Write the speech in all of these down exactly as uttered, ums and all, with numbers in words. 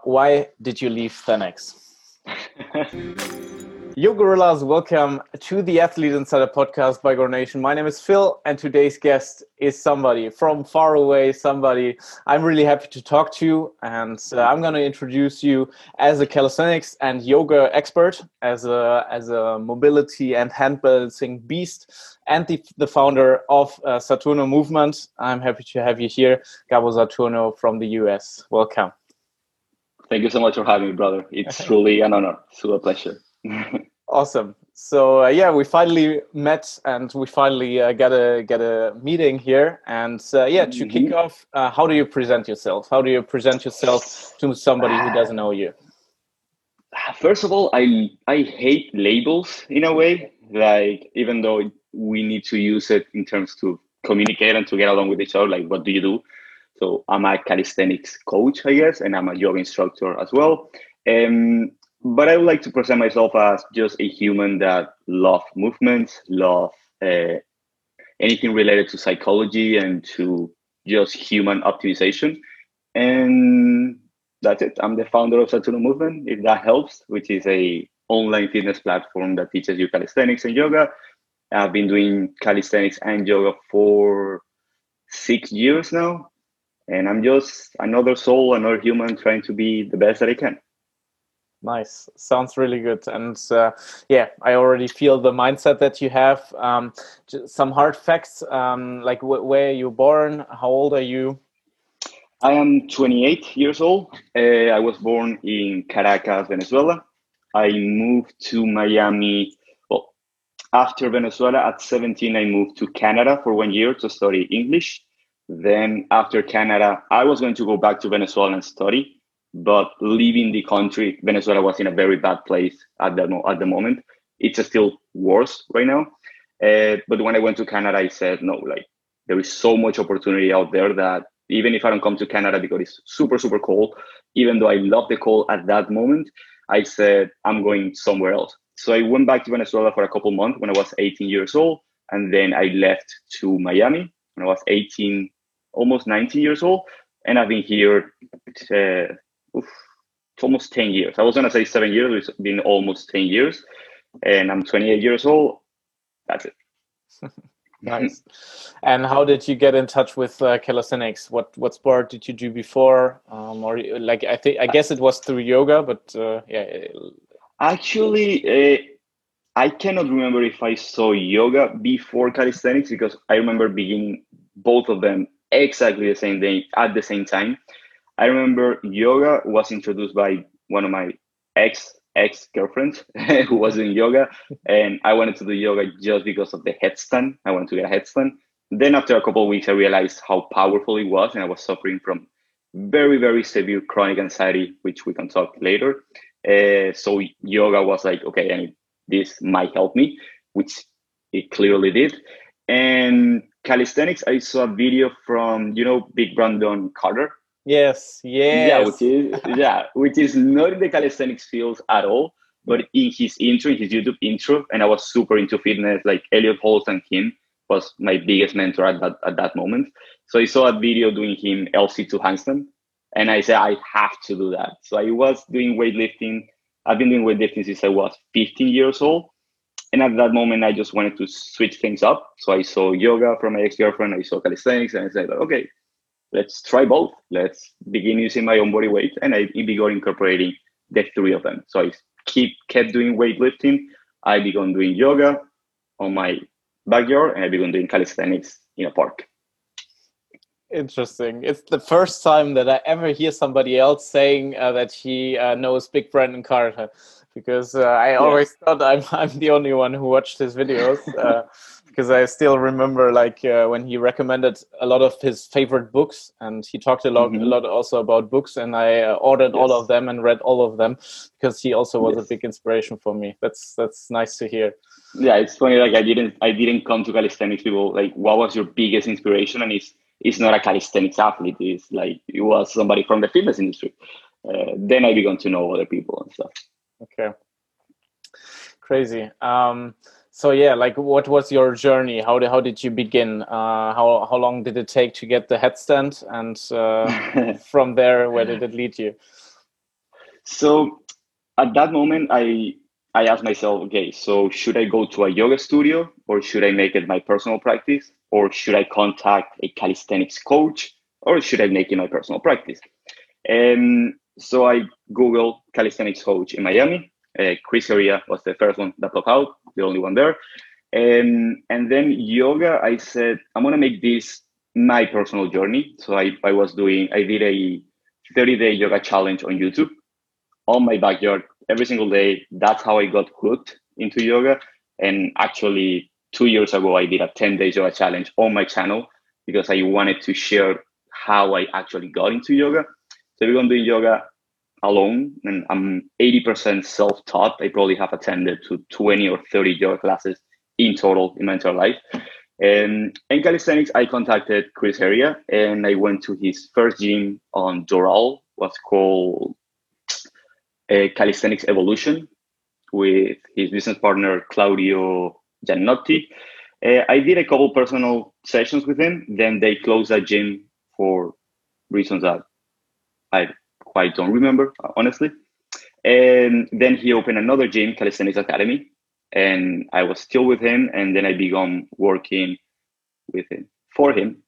why did you leave Thanex? Yo Gorillas, welcome to the Athlete Insider podcast by GoNation. My name is Phil, and today's guest is somebody from far away, somebody I'm really happy to talk to, and uh, I'm going to introduce you as a calisthenics and yoga expert, as a as a mobility and hand balancing beast, and the, the founder of uh, Saturno Movement. I'm happy to have you here, Gabo Saturno from the U S. Welcome. Thank you so much for having me, brother. It's truly an honor. It's a pleasure. Awesome. So uh, yeah, we finally met and we finally uh, got a get a meeting here. And uh, yeah, to mm-hmm. kick off, uh, how do you present yourself? How do you present yourself to somebody who doesn't know you? First of all, I I hate labels in a way. Like, even though we need to use it in terms to communicate and to get along with each other, like, what do you do? So I'm a calisthenics coach, I guess, and I'm a yoga instructor as well. Um, but I would like to present myself as just a human that love movements, love uh, anything related to psychology and to just human optimization. And that's it. I'm the founder of Saturno Movement, if that helps, which is a online fitness platform that teaches you calisthenics and yoga. I've been doing calisthenics and yoga for six years now. And I'm just another soul, another human trying to be the best that I can. Nice. Sounds really good. And uh, yeah, I already feel the mindset that you have. Um, some hard facts, um, like wh where are you born? How old are you? I am twenty-eight years old. Uh, I was born in Caracas, Venezuela. I moved to Miami. Well, after Venezuela, at seventeen, I moved to Canada for one year to study English. Then after Canada, I was going to go back to Venezuela and study, but leaving the country, Venezuela was in a very bad place at the, at the moment. It's still worse right now. Uh, but when I went to Canada, I said, no, like, there is so much opportunity out there that even if I don't come to Canada because it's super, super cold, even though I love the cold at that moment, I said, I'm going somewhere else. So I went back to Venezuela for a couple months when I was eighteen years old. And then I left to Miami when I was eighteen, almost nineteen years old. And I've been here uh, oof, almost ten years. I was going to say seven years. It's been almost ten years. And I'm twenty-eight years old. That's it. Nice. And how did you get in touch with uh, calisthenics? What what sport did you do before? Um, or like I think I guess it was through yoga, but uh, yeah. Actually, uh, I cannot remember if I saw yoga before calisthenics because I remember beginning both of them exactly the same day at the same time. I remember yoga was introduced by one of my ex ex girlfriends who was doing yoga, and I wanted to do yoga just because of the headstand. I wanted to get a headstand. Then after a couple of weeks, I realized how powerful it was, and I was suffering from very very severe chronic anxiety, which we can talk later. Uh, so yoga was like, okay, I mean, this might help me, which it clearly did. And calisthenics, I saw a video from, you know, Big Brandon Carter. Yes, yes. Yeah, which is yeah, which is not in the calisthenics fields at all, but in his intro, in his YouTube intro, and I was super into fitness, like Elliot Holst and him was my biggest mentor at that at that moment. So I saw a video doing him L C two handstand, and I said I have to do that. So I was doing weightlifting. I've been doing weightlifting since I was fifteen years old. And at that moment, I just wanted to switch things up. So I saw yoga from my ex-girlfriend. I saw calisthenics. And I said, okay, let's try both. Let's begin using my own body weight. And I began incorporating the three of them. So I keep kept doing weightlifting. I began doing yoga on my backyard. And I began doing calisthenics in a park. Interesting. It's the first time that I ever hear somebody else saying uh, that he uh, knows Big Brandon Carter, because uh, I always yeah. thought I'm I'm the only one who watched his videos. Uh, because I still remember like uh, when he recommended a lot of his favorite books, and he talked a lot mm-hmm. a lot also about books, and I uh, ordered yes. all of them and read all of them because he also was yes. a big inspiration for me. That's that's nice to hear. Yeah, it's funny. Like I didn't I didn't come to calisthenics. People like, what was your biggest inspiration? And it's it's not a calisthenics athlete. It's like it was somebody from the fitness industry. Uh, then I began to know other people and stuff. Okay, crazy. Um, so yeah, like what was your journey? How did how did you begin? Uh, how how long did it take to get the headstand? And uh, from there, where did it lead you? So at that moment, I I asked myself, okay, so should I go to a yoga studio or should I make it my personal practice or should I contact a calisthenics coach or should I make it my personal practice? And so I Googled calisthenics coach in Miami. Uh, Chris Heria was the first one that popped out, the only one there. And, and then yoga, I said, I'm going to make this my personal journey. So I, I was doing, I did a thirty day yoga challenge on YouTube on my backyard every single day. That's how I got hooked into yoga. And actually, two years ago, I did a ten day yoga challenge on my channel because I wanted to share how I actually got into yoga. So we're doing yoga alone, and I'm eighty percent self-taught. I probably have attended to twenty or thirty yoga classes in total in my entire life. And in calisthenics, I contacted Chris Heria, and I went to his first gym on Doral, what's called uh, Calisthenics Evolution, with his business partner, Claudio Giannotti. Uh, I did a couple personal sessions with him. Then they closed that gym for reasons that I quite don't remember, honestly. And then he opened another gym, Calisthenics Academy, and I was still with him. And then I began working with him for him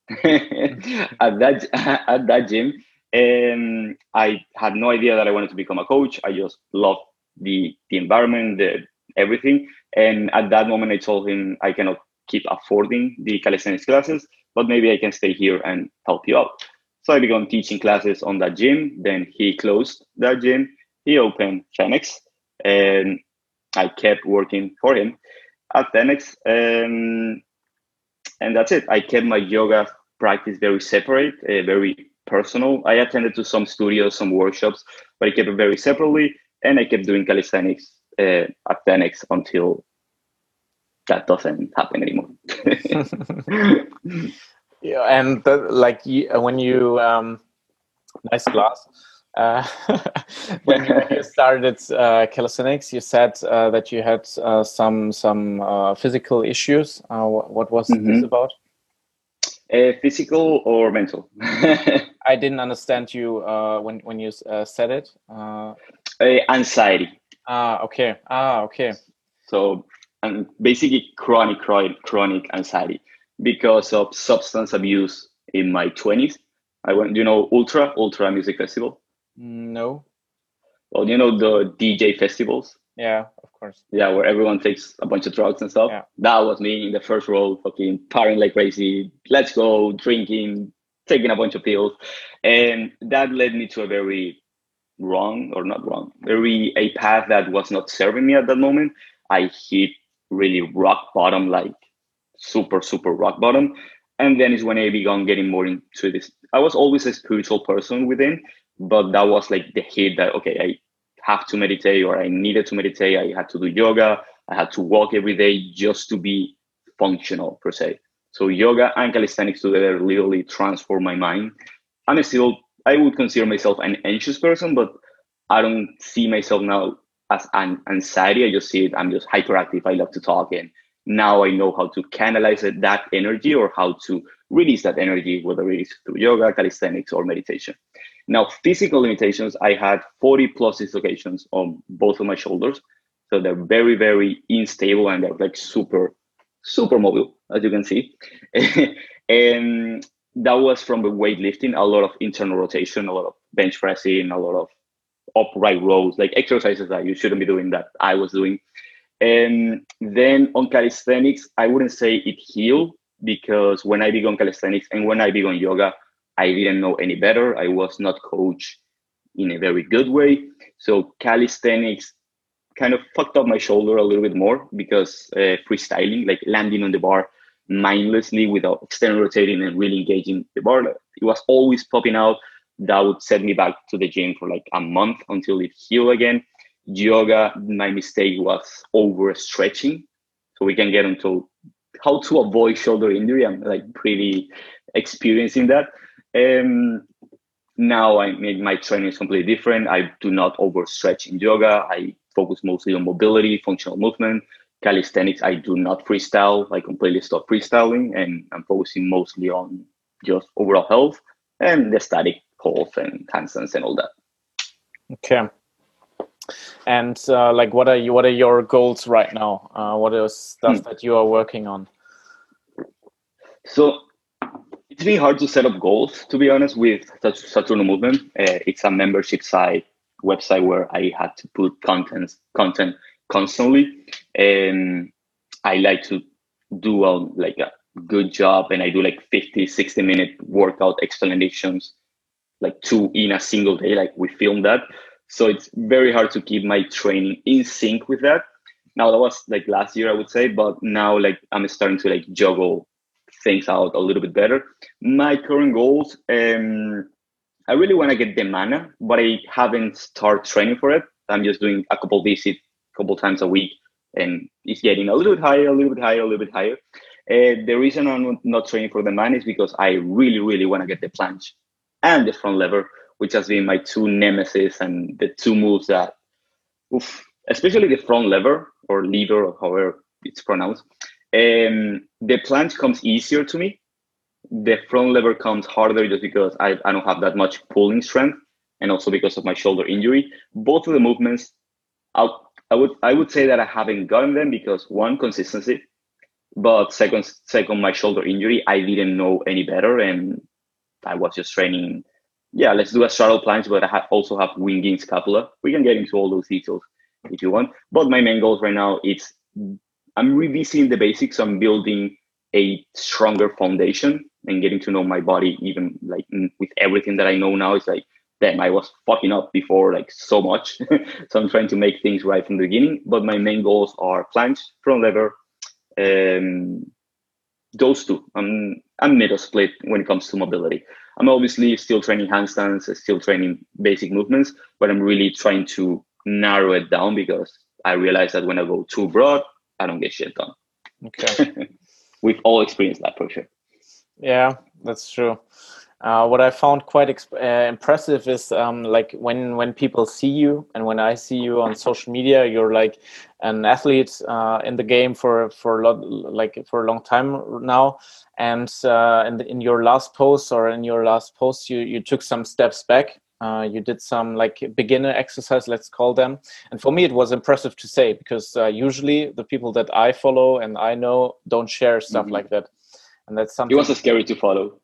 at that at that gym. And I had no idea that I wanted to become a coach. I just loved the the environment, the everything. And at that moment, I told him I cannot keep affording the calisthenics classes, but maybe I can stay here and help you out. So I began teaching classes on that gym. Then he closed that gym. He opened Phoenix, and I kept working for him at Phoenix. Um, and that's it. I kept my yoga practice very separate, uh, very personal. I attended to some studios, some workshops, but I kept it very separately. And I kept doing calisthenics uh, at Phoenix until that doesn't happen anymore. Yeah, and the, like you, when you um, nice glass. Uh, when, you, when you started uh, calisthenics, you said uh, that you had uh, some some uh, physical issues. Uh, what, what was mm-hmm. this about? Uh, physical or mental? I didn't understand you uh, when when you uh, said it. Uh, uh, anxiety. Ah, okay. Ah, okay. So, and basically chronic, chronic, chronic anxiety because of substance abuse in my twenties. I went, you know, Ultra, Ultra Music Festival. No. Well, you know, the D J festivals. Yeah, of course. Yeah, where everyone takes a bunch of drugs and stuff. Yeah. That was me in the first row, fucking partying like crazy. Let's go, drinking, taking a bunch of pills. And that led me to a very wrong, or not wrong, very a path that was not serving me at that moment. I hit really rock bottom, like super, super rock bottom. And then is when I began getting more into this. I was always a spiritual person within, but that was like the hit that, okay, I have to meditate, or I needed to meditate. I had to do yoga. I had to walk every day just to be functional, per se. So yoga and calisthenics together literally transformed my mind. I'm still, I would consider myself an anxious person, but I don't see myself now as an anxiety. I just see it, I'm just hyperactive. I love to talk. And now I know how to canalize it, that energy, or how to release that energy, whether it is through yoga, calisthenics, or meditation. Now, physical limitations, I had forty plus dislocations on both of my shoulders. So they're very, very unstable, and they're like super, super mobile, as you can see. And that was from the weightlifting, a lot of internal rotation, a lot of bench pressing, a lot of upright rows, like exercises that you shouldn't be doing that I was doing. And then on calisthenics, I wouldn't say it healed, because when I began calisthenics and when I began yoga, I didn't know any better. I was not coached in a very good way. So calisthenics kind of fucked up my shoulder a little bit more, because uh, freestyling, like landing on the bar mindlessly without external rotating and really engaging the bar, it was always popping out. That would set me back to the gym for like a month until it healed again. Yoga, my mistake was overstretching. So we can get into how to avoid shoulder injury. I'm like pretty experiencing that. Um, now I mean, my training is completely different. I do not overstretch in yoga. I focus mostly on mobility, functional movement. Calisthenics, I do not freestyle. I completely stopped freestyling, and I'm focusing mostly on just overall health and the static pulse and handstands and all that. Okay. And uh, like, what are you, what are your goals right now? Uh, what is stuff Hmm. that you are working on? So it's been hard to set up goals, to be honest, with such Saturno movement. Uh, it's a membership site website where I had to put content content constantly, and I like to do a, like a good job, and I do like fifty, sixty minute workout explanations, like two in a single day. Like we film that, so it's very hard to keep my training in sync with that. Now that was like last year, I would say, but now like I'm starting to like juggle things out a little bit better. My current goals, um, I really want to get the mana, but I haven't started training for it. I'm just doing a couple visits, a couple times a week, and it's getting a little bit higher, a little bit higher, a little bit higher. Uh, the reason I'm not training for the mana is because I really, really want to get the planche and the front lever, which has been my two nemesis and the two moves that, oof, especially the front lever or lever or however it's pronounced. Um, the planche comes easier to me. The front lever comes harder just because I, I don't have that much pulling strength, and also because of my shoulder injury. Both of the movements, I'll, I would I would say that I haven't gotten them because one, consistency, but second, second my shoulder injury, I didn't know any better, and I was just training. Yeah, let's do a straddle planche, but I have also have winging scapula. We can get into all those details if you want. But my main goals right now, it's I'm revisiting the basics. I'm building a stronger foundation and getting to know my body, even like with everything that I know now. It's like, damn, I was fucking up before like so much. So I'm trying to make things right from the beginning. But my main goals are planche, front lever, um, those two. I'm I'm middle split when it comes to mobility. I'm obviously still training handstands, still training basic movements, but I'm really trying to narrow it down because I realize that when I go too broad, I don't get shit done. Okay. We've all experienced that for sure. Yeah, that's true. Uh, what I found quite exp- uh, impressive is um, like when when people see you and when I see you on social media, you're like an athlete uh, in the game for for a lot, like for a long time now. And uh, in, the, in your last post or in your last post, you you took some steps back. Uh, you did some like beginner exercise, let's call them. And for me, it was impressive to say because uh, usually the people that I follow and I know don't share stuff Mm-hmm. like that. And that's something. It was scary to follow.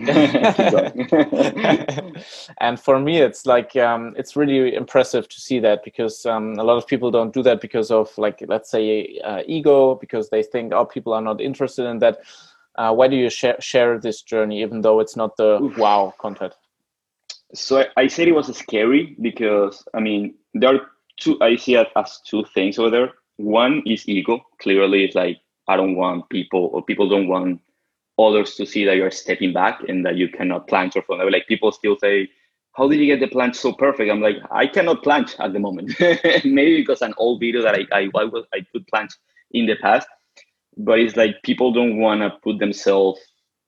And for me, it's like um, it's really impressive to see that because um, a lot of people don't do that because of like, let's say, uh, ego, because they think, oh, people are not interested in that. Uh, why do you share share this journey, even though it's not the Oof. wow content? So I, I said it was scary because I mean there are two. I see it as two things over there. One is ego. Clearly, it's like I don't want people, or people don't want others to see that you're stepping back and that you cannot planche or front lever. Like people still say, how did you get the planche so perfect? I'm like, I cannot planche at the moment. Maybe because an old video that I I, I, was, I put planche in the past, but it's like people don't want to put themselves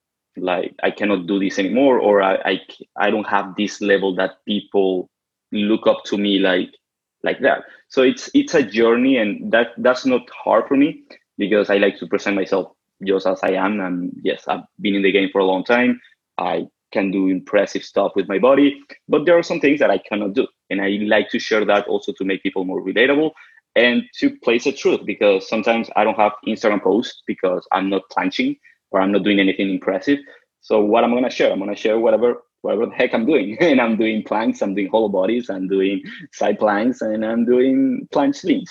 like, I cannot do this anymore, or I, I I don't have this level that people look up to me like like that. So it's it's a journey, and that that's not hard for me because I like to present myself just as I am. And yes, I've been in the game for a long time. I can do impressive stuff with my body, but there are some things that I cannot do. And I like to share that also to make people more relatable and to place a truth, because sometimes I don't have Instagram posts because I'm not planching or I'm not doing anything impressive. So what I'm going to share, I'm going to share whatever whatever the heck I'm doing. And I'm doing planks, I'm doing hollow bodies, I'm doing side planks, and I'm doing planche slings.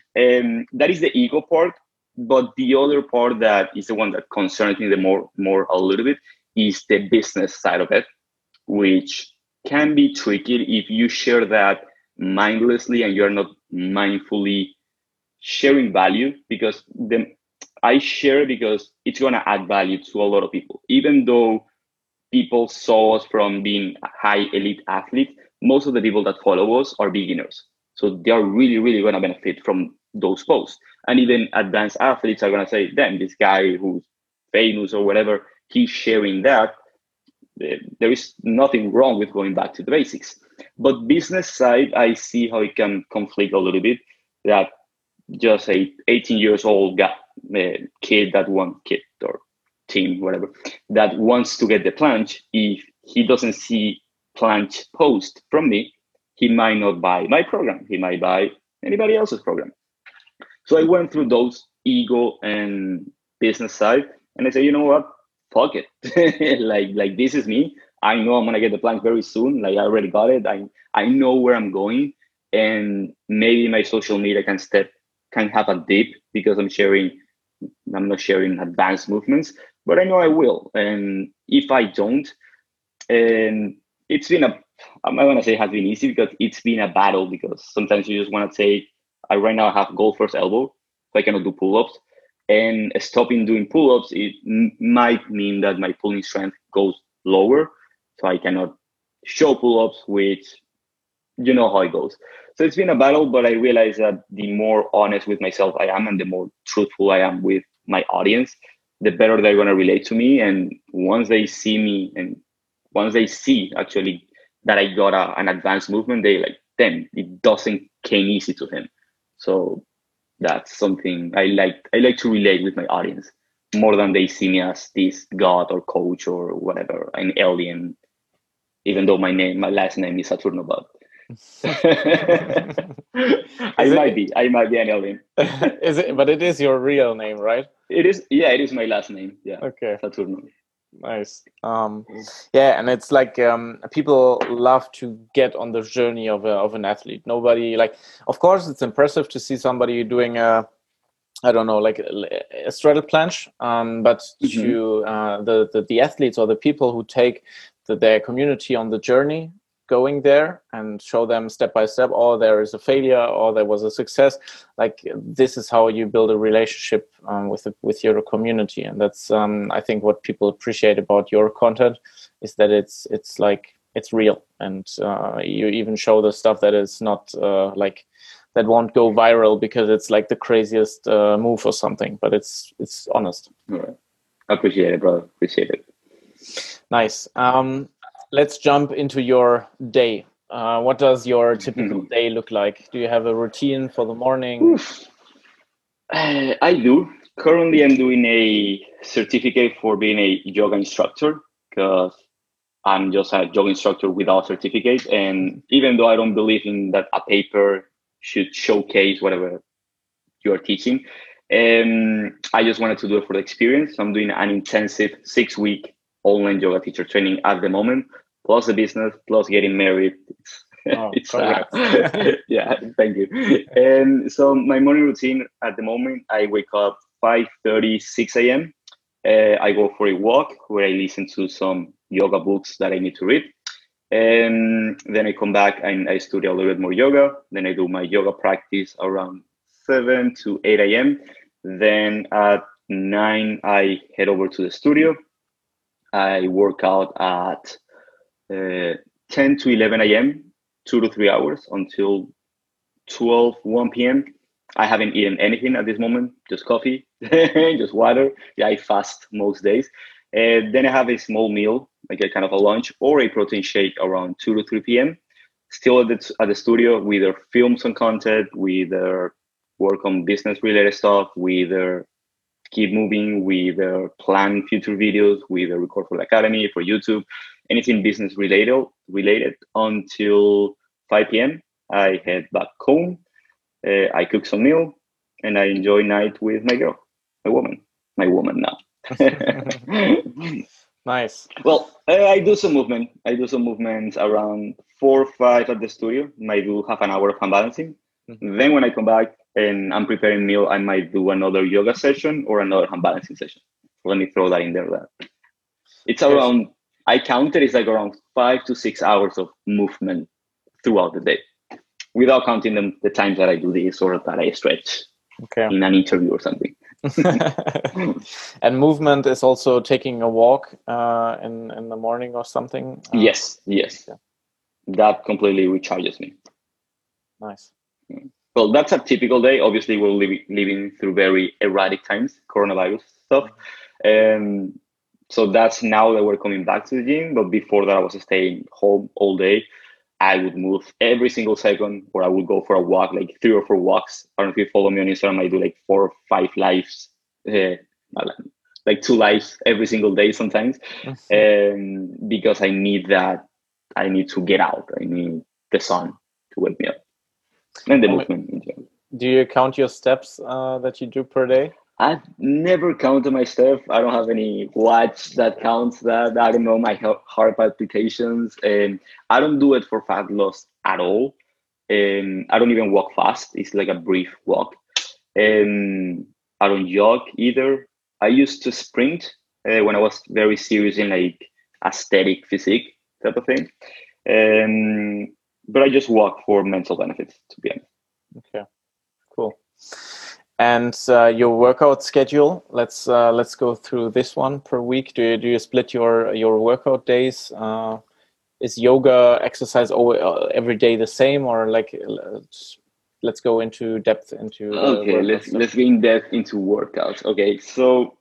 And that is the ego part. But the other part that is the one that concerns me the more, more a little bit is the business side of it, which can be tricky if you share that mindlessly and you're not mindfully sharing value, because the, I share because it's going to add value to a lot of people. Even though people saw us from being high elite athletes, most of the people that follow us are beginners. So they are really, really going to benefit from those posts. And even advanced athletes are going to say, damn, this guy who's famous or whatever, he's sharing that. There is nothing wrong with going back to the basics. But business side, I see how it can conflict a little bit. That just a eighteen years old guy, uh, kid that one kid or teen, whatever, that wants to get the planche, if he doesn't see planche post from me, he might not buy my program. He might buy anybody else's program. So I went through those ego and business side, and I said, you know what, fuck it. like like this is me. I know I'm gonna get the plank very soon. Like I already got it. I I know where I'm going, and maybe my social media can step can have a dip because I'm sharing. I'm not sharing advanced movements, but I know I will. And if I don't, and it's been a, I'm not gonna say it has been easy because it's been a battle because sometimes you just want to say, I right now have goal first elbow, so I cannot do pull-ups. And stopping doing pull-ups, it m- might mean that my pulling strength goes lower, so I cannot show pull-ups, which you know how it goes. So it's been a battle, but I realize that the more honest with myself I am and the more truthful I am with my audience, the better they're going to relate to me. And once they see me and once they see actually that I got a, an advanced movement, they like, damn, it doesn't came easy to him. So that's something I like. I like to relate with my audience more than they see me as this god or coach or whatever, an alien, even though my name, my last name is Saturno, but I Is might it, be. I might be an alien. is it, but it is your real name, right? It is. Yeah, it is my last name. Yeah. Okay. Saturno. Nice. Um, yeah, and it's like um, people love to get on the journey of a, of an athlete. Nobody like, of course, it's impressive to see somebody doing a, I don't know, like a, a straddle planche. Um, but Mm-hmm. to uh, the, the the athletes or the people who take the, their community on the journey, going there and show them step by step, or there is a failure or there was a success. Like this is how you build a relationship um, with the, with your community, and that's um, I think what people appreciate about your content is that it's it's like it's real, and uh, you even show the stuff that is not uh, like that won't go viral because it's like the craziest uh, move or something, but it's it's honest. All right. Appreciate it, brother. Appreciate it. Nice. Um, let's jump into your day. Uh, what does your typical day look like? Do you have a routine for the morning? Uh, I do. Currently, I'm doing a certificate for being a yoga instructor because I'm just a yoga instructor without certificate. And even though I don't believe in that a paper should showcase whatever you are teaching, um, I just wanted to do it for the experience. So I'm doing an intensive six week online yoga teacher training at the moment, plus the business, plus getting married. It's, Oh, it's uh, yeah, thank you. And so my morning routine at the moment, I wake up five thirty, six a.m. Uh, I go for a walk where I listen to some yoga books that I need to read. And then I come back and I study a little bit more yoga. Then I do my yoga practice around seven to eight a.m. Then at nine, I head over to the studio. I work out at uh, ten to eleven a.m., two to three hours until twelve, one p.m. I haven't eaten anything at this moment, just coffee, just water. Yeah, I fast most days. And then I have a small meal, like a kind of a lunch or a protein shake around two to three p.m. Still at the, at the studio, we either film some content, we either work on business related stuff, we either keep moving, we either plan future videos, we either record for the academy, for YouTube, anything business related, related until five p.m. I head back home. Uh, I cook some meal and I enjoy night with my girl, my woman, my woman now. Nice. Well, uh, I do some movement. I do some movements around four or five at the studio. I do half an hour of hand balancing. Mm-hmm. Then when I come back and I'm preparing meal, I might do another yoga session or another hand balancing session. Let me throw that in there. It's around, I counted, it's like around five to six hours of movement throughout the day, without counting them, the times that I do this or that I stretch okay. in an interview or something. And movement is also taking a walk uh, in, in the morning or something? Uh, yes, yes. Yeah. That completely recharges me. Nice. Well, that's a typical day. Obviously, we're living, living through very erratic times, coronavirus stuff. Um, so that's now that we're coming back to the gym. But before that, I was staying home all day. I would move every single second, or I would go for a walk, like three or four walks. I don't know if you follow me on Instagram. I do like four or five lives, uh, like two lives every single day sometimes, um, because I need that. I need to get out. I need the sun to wake me up. and the How ma- movement in general. Do you count your steps uh, that you do per day? I've never counted my steps. I don't have any watch that counts that. I don't know my he- heart palpitations, and I don't do it for fat loss at all. And I don't even walk fast. It's like a brief walk. And I don't jog either. I used to sprint uh, when I was very serious in like aesthetic physique type of thing. Um, but I just walk for mental benefits, to be honest. Okay, cool. And uh, your workout schedule? Let's uh, let's go through this one per week. Do you do you split your your workout days? Uh, is yoga exercise all, uh, every day the same, or like let's, let's go into depth into the Okay, workout let's stuff. let's get in depth into workouts. Okay, so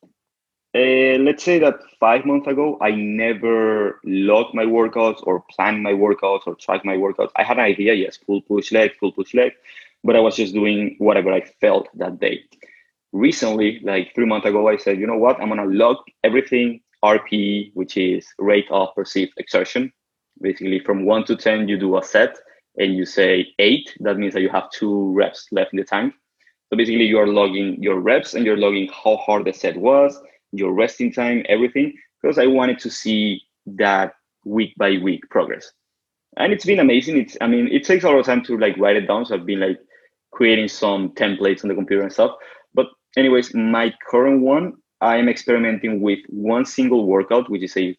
uh, let's say that five months ago, I never logged my workouts or planned my workouts or tracked my workouts. I had an idea, yes, full push leg, full push leg, but I was just doing whatever I felt that day. Recently, like three months ago, I said, you know what, I'm gonna log everything R P E, which is rate of perceived exertion. Basically, from one to ten, you do a set, and you say eight. That means that you have two reps left in the tank. So basically, you're logging your reps and you're logging how hard the set was, your resting time, everything, because I wanted to see that week by week progress. And it's been amazing. It's, I mean, it takes a lot of time to like write it down. So I've been like creating some templates on the computer and stuff. But anyways, my current one, I am experimenting with one single workout, which is a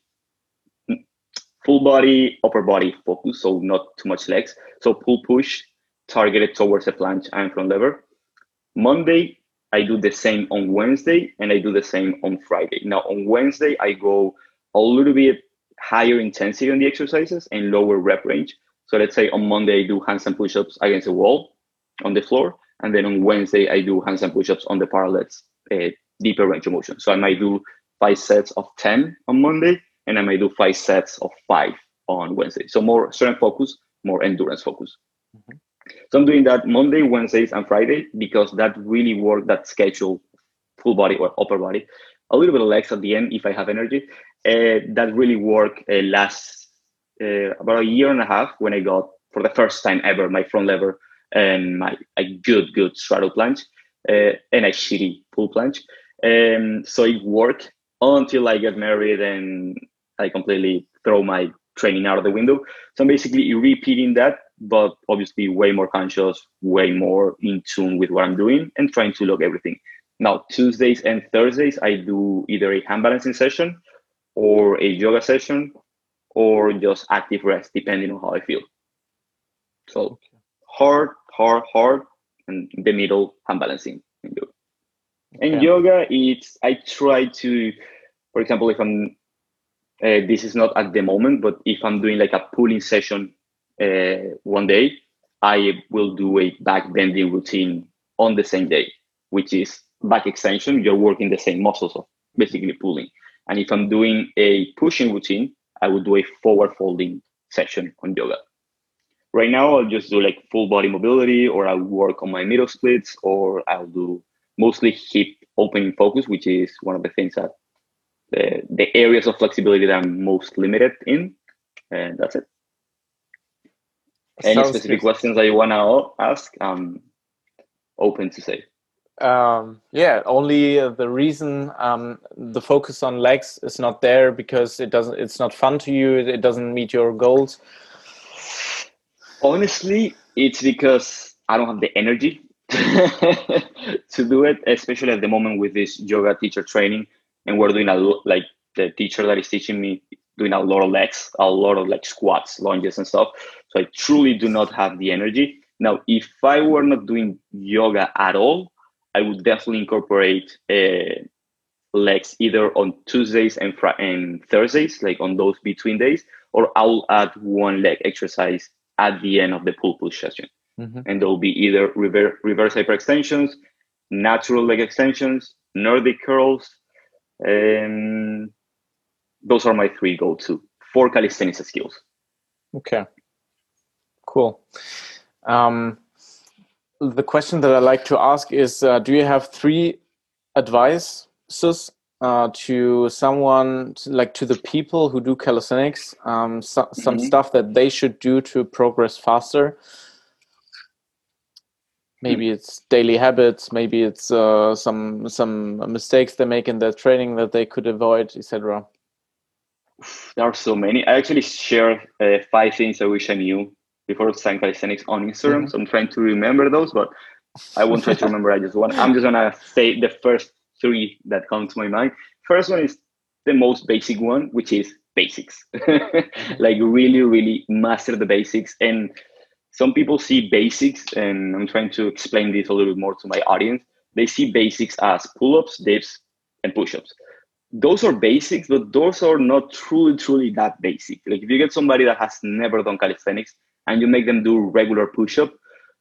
full body, upper body focus. So not too much legs. So pull push targeted towards the flange and front lever. Monday, I do the same on Wednesday, and I do the same on Friday. Now, on Wednesday, I go a little bit higher intensity on the exercises and lower rep range. So let's say on Monday, I do handstand push-ups against the wall on the floor. And then on Wednesday, I do handstand push-ups on the parallels, uh, deeper range of motion. So I might do five sets of ten on Monday, and I might do five sets of five on Wednesday. So more strength focus, more endurance focus. Mm-hmm. So I'm doing that Monday, Wednesdays, and Friday because that really worked, that schedule, full body or upper body, a little bit of legs at the end if I have energy. Uh, that really worked uh, last uh, about a year and a half when I got, for the first time ever, my front lever and my a good, good straddle planche uh, and a shitty pull planche. Um, so it worked until I got married and I completely throw my training out of the window. So I'm basically repeating that, but obviously way more conscious, way more in tune with what I'm doing and trying to log everything. Now, Tuesdays and Thursdays, I do either a hand balancing session or a yoga session or just active rest, depending on how I feel. So hard, hard, hard, and the middle, hand balancing. And yoga. Okay. And yoga, it's, I try to, for example, if I'm, uh, this is not at the moment, but if I'm doing like a pulling session uh, one day, I will do a back bending routine on the same day, which is back extension. You're working the same muscles of basically pulling. And if I'm doing a pushing routine, I would do a forward folding session on yoga. Right now, I'll just do like full body mobility, or I'll work on my middle splits, or I'll do mostly hip opening focus, which is one of the things that the, the areas of flexibility that I'm most limited in. And that's it. Any Sounds specific good. Questions that you want to ask, I'm open to say. Um, yeah, only uh, the reason um, the focus on legs is not there because it doesn't. It's not fun to you. It, it doesn't meet your goals. Honestly, it's because I don't have the energy to do it, especially at the moment with this yoga teacher training, and we're doing a lot. Like the teacher that is teaching me doing a lot of legs, a lot of like squats, lunges, and stuff. So I truly do not have the energy. Now, if I were not doing yoga at all, I would definitely incorporate uh, legs either on Tuesdays and, fr- and Thursdays, like on those between days, or I'll add one leg exercise at the end of the pull push session. Mm-hmm. And they'll be either rever- reverse hyperextensions, natural leg extensions, Nordic curls. Um, those are my three go-to for calisthenics skills. Okay, cool. Um, the question that I like to ask is, uh, do you have three advices uh, to someone, like to the people who do calisthenics, um, so, some mm-hmm. stuff that they should do to progress faster? Maybe it's daily habits, maybe it's uh, some some mistakes they make in their training that they could avoid, et cetera. There are so many. I actually share uh, five things I wish I knew before starting calisthenics on Instagram. Mm-hmm. So I'm trying to remember those, but I won't try to remember. I just want. I'm just gonna say the first three that come to my mind. First one is the most basic one, which is basics. Like really, really master the basics. And some people see basics, and I'm trying to explain this a little bit more to my audience. They see basics as pull-ups, dips, and push-ups. Those are basics, but those are not truly, truly that basic. Like if you get somebody that has never done calisthenics and you make them do regular push-up,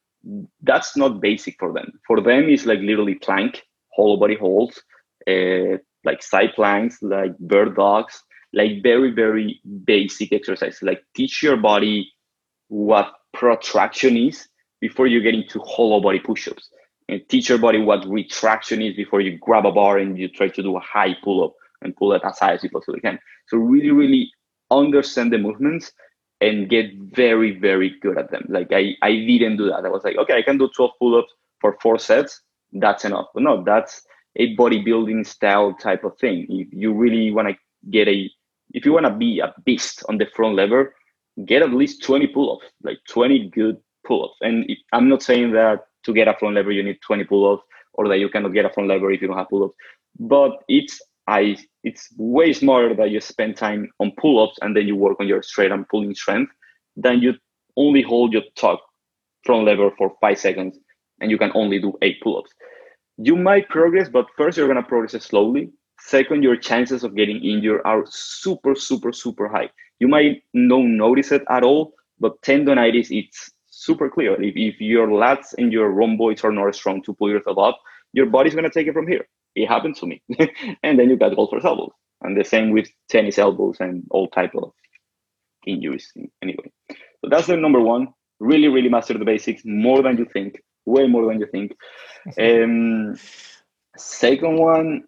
that's not basic for them. For them, it's like literally plank, whole body holds, uh, like side planks, like bird dogs, like very, very basic exercise. Like teach your body what protraction is before you get into whole body push-ups. And teach your body what retraction is before you grab a bar and you try to do a high pull-up and pull it as high as you possibly can. So really, really understand the movements and get very, very good at them. Like I, I didn't do that. I was like, okay, I can do twelve pull-ups for four sets. That's enough. But no, that's a bodybuilding style type of thing. If you really want to get a, if you want to be a beast on the front lever, get at least twenty pull-ups, like twenty good pull-ups. And if, I'm not saying that to get a front lever, you need twenty pull-ups, or that you cannot get a front lever if you don't have pull-ups. But it's I it's way smarter that you spend time on pull-ups and then you work on your straight and pulling strength than you only hold your top front lever for five seconds and you can only do eight pull-ups. You might progress, but first you're gonna progress slowly. Second, your chances of getting injured are super, super, super high. You might not notice it at all, but tendonitis, it's super clear. If, if your lats and your rhomboids are not strong to pull yourself up, your body's going to take it from here. It happened to me. And then you got golfer's elbows. And the same with tennis elbows and all type of injuries anyway. So that's the number one. Really, really master the basics more than you think. Way more than you think. Um, second one,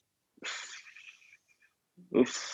oof.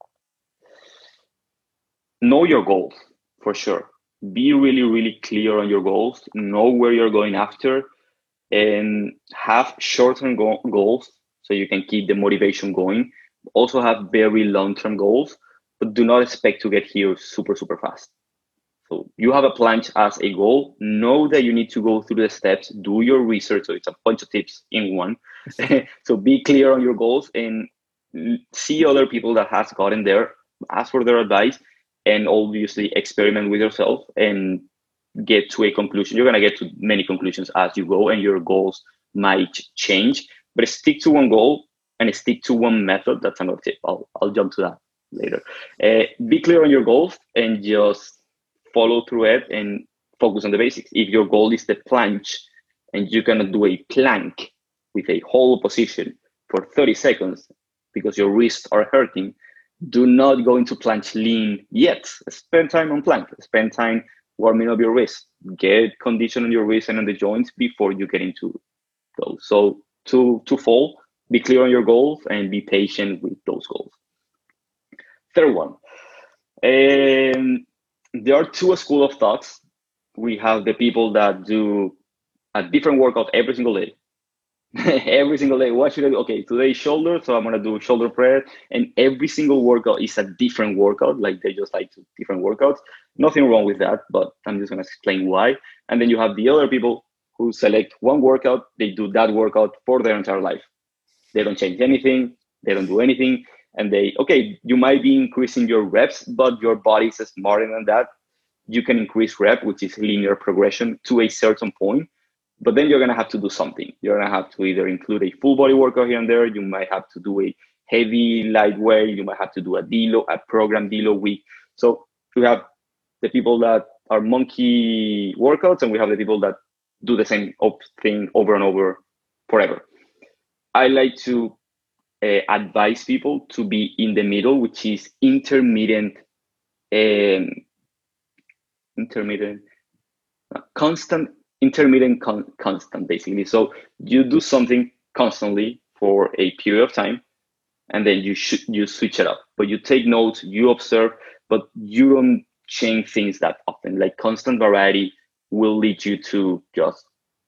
Know your goals for sure. Be really, really clear on your goals. Know where you're going after, and have short-term go- goals so you can keep the motivation going. Also have very long-term goals, but do not expect to get here super, super fast. So you have a planche as a goal. Know that you need to go through the steps. Do your research. So it's a bunch of tips in one. So be clear on your goals and see other people that has gotten there. Ask for their advice. And obviously experiment with yourself and get to a conclusion. You're going to get to many conclusions as you go, and your goals might change, but stick to one goal and stick to one method. That's another tip. I'll, I'll jump to that later. Uh, be clear on your goals and just follow through it and focus on the basics. If your goal is the planche and you cannot do a plank with a whole position for thirty seconds because your wrists are hurting, do not go into planche lean yet. Spend time on plank. Spend time warming up your wrist. Get condition on your wrist and on the joints before you get into those. So to, to fall, be clear on your goals and be patient with those goals. Third one. Um, there are two schools of thoughts. We have the people that do a different workout every single day. Every single day, what should I do? Okay, today shoulder, so I'm gonna do shoulder press, and every single workout is a different workout. Like they just like different workouts. Nothing wrong with that, but I'm just gonna explain why. And then you have the other people who select one workout, they do that workout for their entire life. They don't change anything, they don't do anything, and they okay, you might be increasing your reps, but your body is smarter than that. You can increase rep, which is linear progression, to a certain point. But then you're going to have to do something. You're going to have to either include a full body workout here and there. You might have to do a heavy lightweight. You might have to do a deload, a program deload week. So we have the people that are monkey workouts, and we have the people that do the same thing over and over forever. I like to uh, advise people to be in the middle, which is intermittent, um, intermittent, uh, constant, intermittent con- constant basically. So you do something constantly for a period of time, and then you should you switch it up, but you take notes, you observe, but you don't change things that often. Like constant variety will lead you to just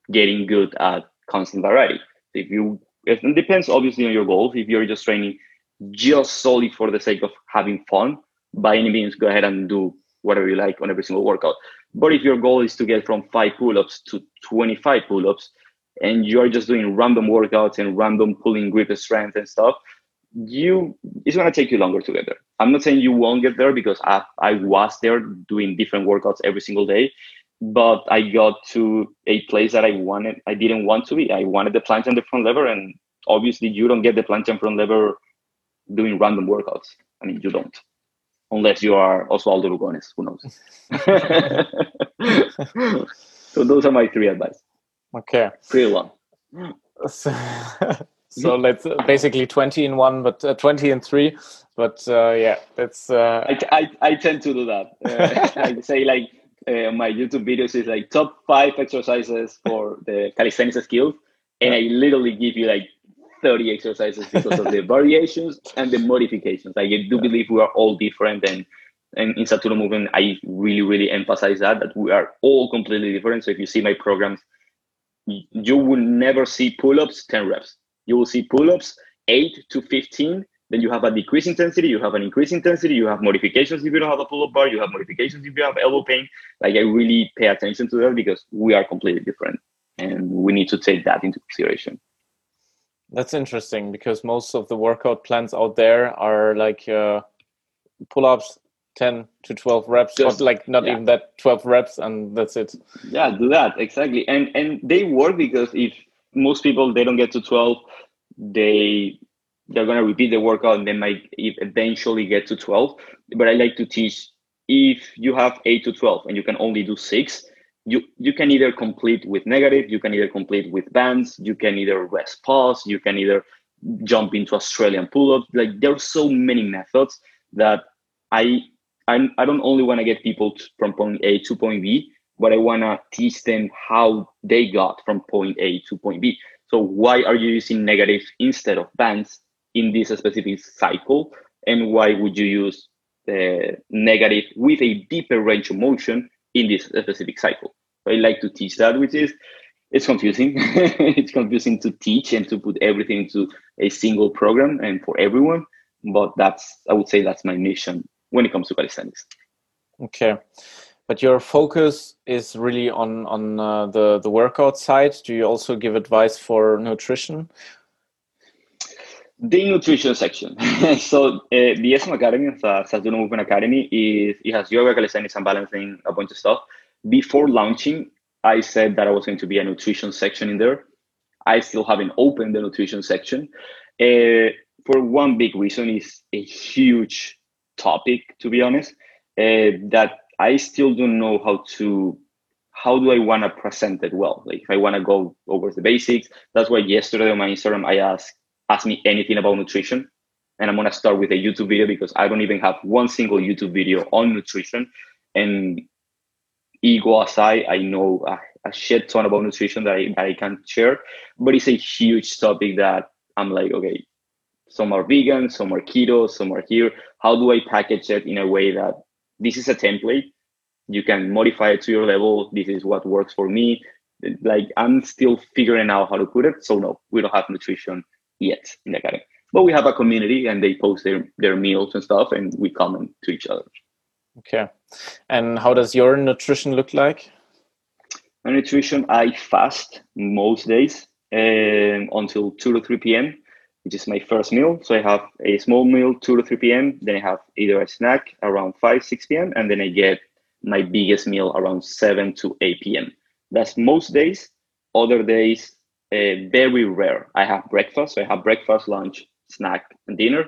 getting good at constant variety. If you, it depends obviously on your goals. If you're just training just solely for the sake of having fun, by any means, go ahead and do whatever you like on every single workout. But if your goal is to get from five pull-ups to twenty-five pull-ups, and you're just doing random workouts and random pulling grip strength and stuff, you it's going to take you longer to get there. I'm not saying you won't get there, because I, I was there doing different workouts every single day, but I got to a place that I wanted. I didn't want to be. I wanted the planche and the front lever, and obviously you don't get the planche and front lever doing random workouts. I mean, you don't, unless you are Osvaldo Lugones. Who knows? So those are my three advice. Okay. Pretty long. So, so let's uh, basically twenty in one, but uh, twenty in three. But uh, yeah, that's. Uh... I, I I tend to do that. Uh, I say like uh, my YouTube videos is like top five exercises for the calisthenics skills, and I literally give you like thirty exercises because of the variations and the modifications. Like, I do yeah. believe we are all different, and and in Saturno Movement, I really really emphasize that that we are all completely different. So if you see my programs, you will never see pull-ups ten reps. You will see pull-ups eight to fifteen. Then you have a decreased intensity, you have an increased intensity, you have modifications if you don't have a pull-up bar, you have modifications if you have elbow pain. Like, I really pay attention to that, because we are completely different, and we need to take that into consideration. That's interesting, because most of the workout plans out there are like uh, pull-ups, ten to twelve reps, Just, or like not yeah. even that, twelve reps, and that's it. Yeah, do that, exactly. And and they work, because if most people, they don't get to twelve, they they're going to repeat the workout, and they might eventually get to twelve. But I like to teach, if you have eight to twelve and you can only do six, you you can either complete with negative, you can either complete with bands, you can either rest pause, you can either jump into Australian pull-ups. Like, there are so many methods that I I, I don't only want to get people to, from point A to point B, but I want to teach them how they got from point A to point B. So why are you using negative instead of bands in this specific cycle? And why would you use the negative with a deeper range of motion in this specific cycle? So I like to teach that, which is, it's confusing. It's confusing to teach and to put everything into a single program and for everyone. But that's, I would say that's my mission when it comes to calisthenics. Okay. But your focus is really on on uh, the the workout side. Do you also give advice for nutrition? The nutrition section. So uh, the S M Academy, the Saturno Movement Academy, is it has yoga, calisthenics, and balancing, a bunch of stuff. Before launching, I said that I was going to be a nutrition section in there. I still haven't opened the nutrition section. Uh, for one big reason, is a huge topic, to be honest, uh, that I still don't know how to, how do I want to present it well? Like, if I want to go over the basics, that's why yesterday on my Instagram, I asked, ask me anything about nutrition. And I'm going to start with a YouTube video, because I don't even have one single YouTube video on nutrition. And ego aside, I know a, a shit ton about nutrition that I, that I can share, but it's a huge topic that I'm like, okay, some are vegan, some are keto, some are here. How do I package it in a way that this is a template, you can modify it to your level, this is what works for me? Like, I'm still figuring out how to put it. So no, we don't have nutrition yet in the academy, but we have a community, and they post their, their meals and stuff, and we comment to each other. Okay. And how does your nutrition look like? My nutrition, I fast most days um, until two to three p.m., which is my first meal. So I have a small meal, two to three p.m. Then I have either a snack around five, six p.m. And then I get my biggest meal around seven to eight p.m. That's most days. Other days, uh, very rare. I have breakfast. So I have breakfast, lunch, snack, and dinner.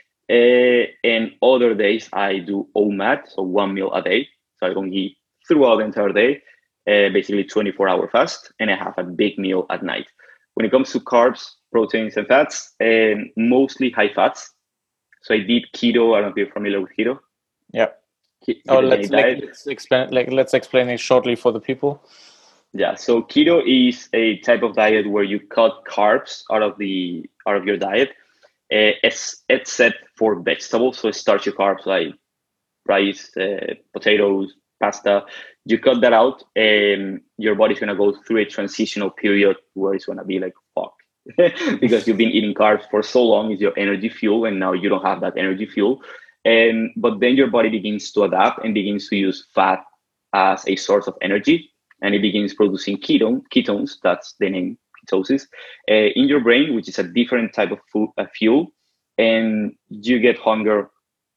Uh, and other days, I do O M A D, so one meal a day. So I don't eat throughout the entire day, uh, basically twenty-four hour fast. And I have a big meal at night. When it comes to carbs, proteins, and fats, um, mostly high fats. So I did keto. I don't know if you're familiar with keto. Yeah. Ke- oh, let's, like, let's explain. Like, let's explain it shortly for the people. Yeah. So keto is a type of diet where you cut carbs out of the out of your diet, uh, it's, except for vegetables. So starchy carbs like rice, uh, potatoes, pasta. You cut that out, and your body's gonna go through a transitional period where it's gonna be like, fuck, because you've been eating carbs for so long, it's your energy fuel, and now you don't have that energy fuel. And but then your body begins to adapt and begins to use fat as a source of energy, and it begins producing ketone, ketones. That's the name, ketosis, uh, in your brain, which is a different type of food, uh, fuel, and you get hunger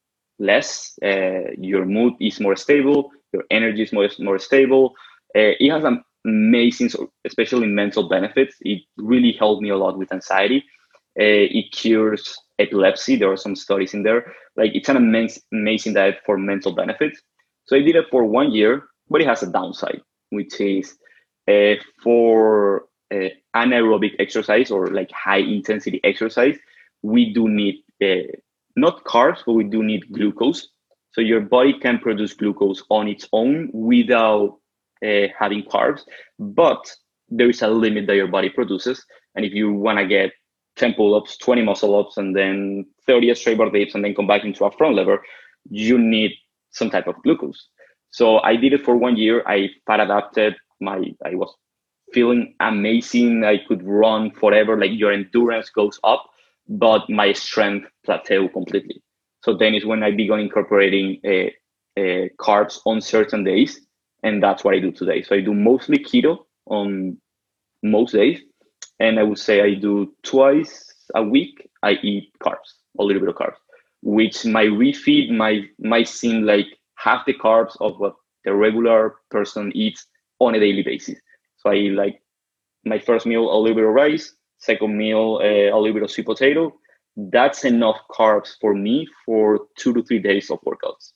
less. Uh, your mood is more stable. Your energy is more more stable. Uh, it has an amazing, especially mental benefits. It really helped me a lot with anxiety. Uh, it cures epilepsy. There are some studies in there. Like, it's an immense, amazing diet for mental benefits. So I did it for one year, but it has a downside, which is uh, for uh, anaerobic exercise, or like high intensity exercise, we do need uh, not carbs, but we do need glucose. So your body can produce glucose on its own without uh, having carbs, but there is a limit that your body produces. And if you want to get ten pull-ups, twenty muscle-ups, and then thirty straight bar dips, and then come back into a front lever, you need some type of glucose. So I did it for one year. I fat adapted. My I was feeling amazing. I could run forever. Like, your endurance goes up, but my strength plateaued completely. So then is when I began incorporating uh, uh, carbs on certain days, and that's what I do today. So I do mostly keto on most days, and I would say I do twice a week. I eat carbs, a little bit of carbs, which my refeed might might seem like half the carbs of what the regular person eats on a daily basis. So I like my first meal, a little bit of rice, second meal, uh, a little bit of sweet potato. That's enough carbs for me for two to three days of workouts.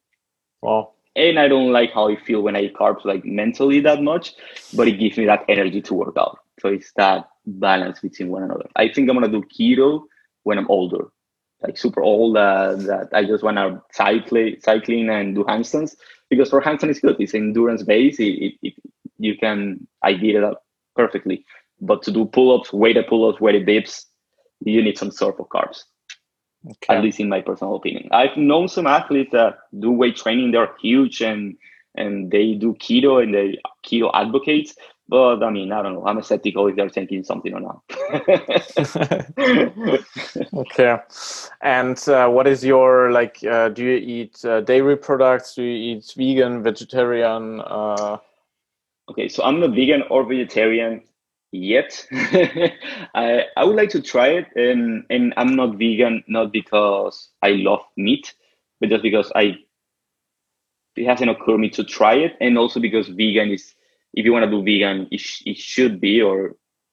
Wow. And I don't like how I feel when I eat carbs, like mentally that much, but it gives me that energy to work out. So it's that balance between one another. I think I'm gonna do keto when I'm older, like super old, uh, that I just wanna cycle, cycling and do handstands, because for handstand it's good. It's endurance based. It, it, it, you can, I did it up perfectly. But to do pull-ups, weighted pull-ups, weighted dips, you need some sort of carbs. Okay. At least in my personal opinion. I've known some athletes that do weight training. They're huge and and they do keto and they keto advocates. But I mean, I don't know. I'm skeptical if they're taking something or not. Okay. And uh, what is your, like, uh, do you eat uh, dairy products? Do you eat vegan, vegetarian? Uh... Okay, so I'm not vegan or vegetarian yet. I I would like to try it, and and I'm not vegan not because I love meat, but just because I it hasn't occurred to me to try it, and also because vegan is, if you want to do vegan, it, sh- it should be, or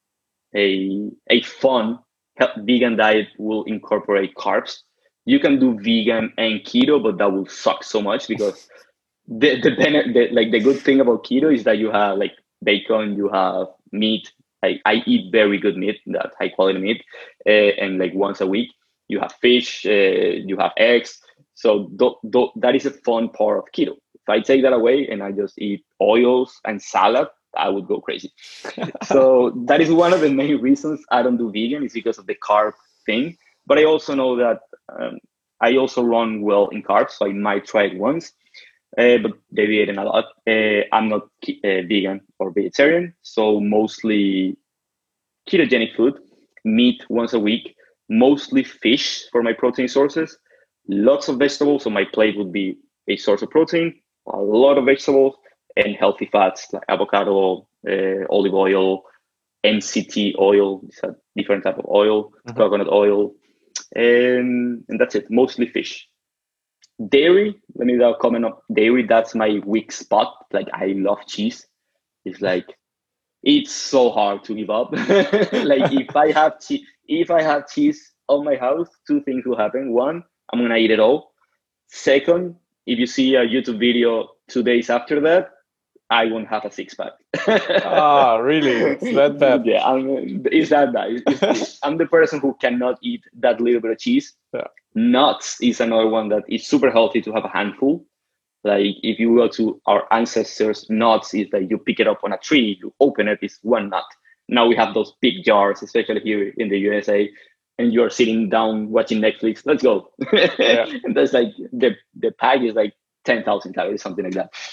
a a fun vegan diet will incorporate carbs. You can do vegan and keto, but that will suck so much, because the the, the like the good thing about keto is that you have like bacon, you have meat. I, I eat very good meat, that high quality meat, uh, and like once a week you have fish, uh, you have eggs. So th- th- that is a fun part of keto. If I take that away and I just eat oils and salad, I would go crazy. So that is one of the main reasons I don't do vegan, is because of the carb thing. But I also know that um, I also run well in carbs, so I might try it once. Uh, but deviating a lot. Uh, I'm not uh, vegan or vegetarian, so mostly ketogenic food, meat once a week, mostly fish for my protein sources, lots of vegetables. So my plate would be a source of protein, a lot of vegetables, and healthy fats like avocado, uh, olive oil, M C T oil. It's a different type of oil, mm-hmm. coconut oil, and, and that's it, mostly fish. Dairy, let me comment on dairy. That's my weak spot. Like, I love cheese. It's like, it's so hard to give up. Like, if I have cheese, if I have cheese on my house, two things will happen. One, I'm gonna eat it all. Second, if you see a YouTube video two days after that, I won't have a six pack. Ah, really? It's that bad? Yeah, I'm, it's that bad. It's, it's, I'm the person who cannot eat that little bit of cheese. Yeah. Nuts is another one that is super healthy to have a handful. Like, if you go to our ancestors, nuts is that you pick it up on a tree, you open it, it's one nut. Now we have those big jars, especially here in the U S A, and you're sitting down watching Netflix. Let's go. Yeah. And that's like, the, the pack is like ten thousand calories, something like that.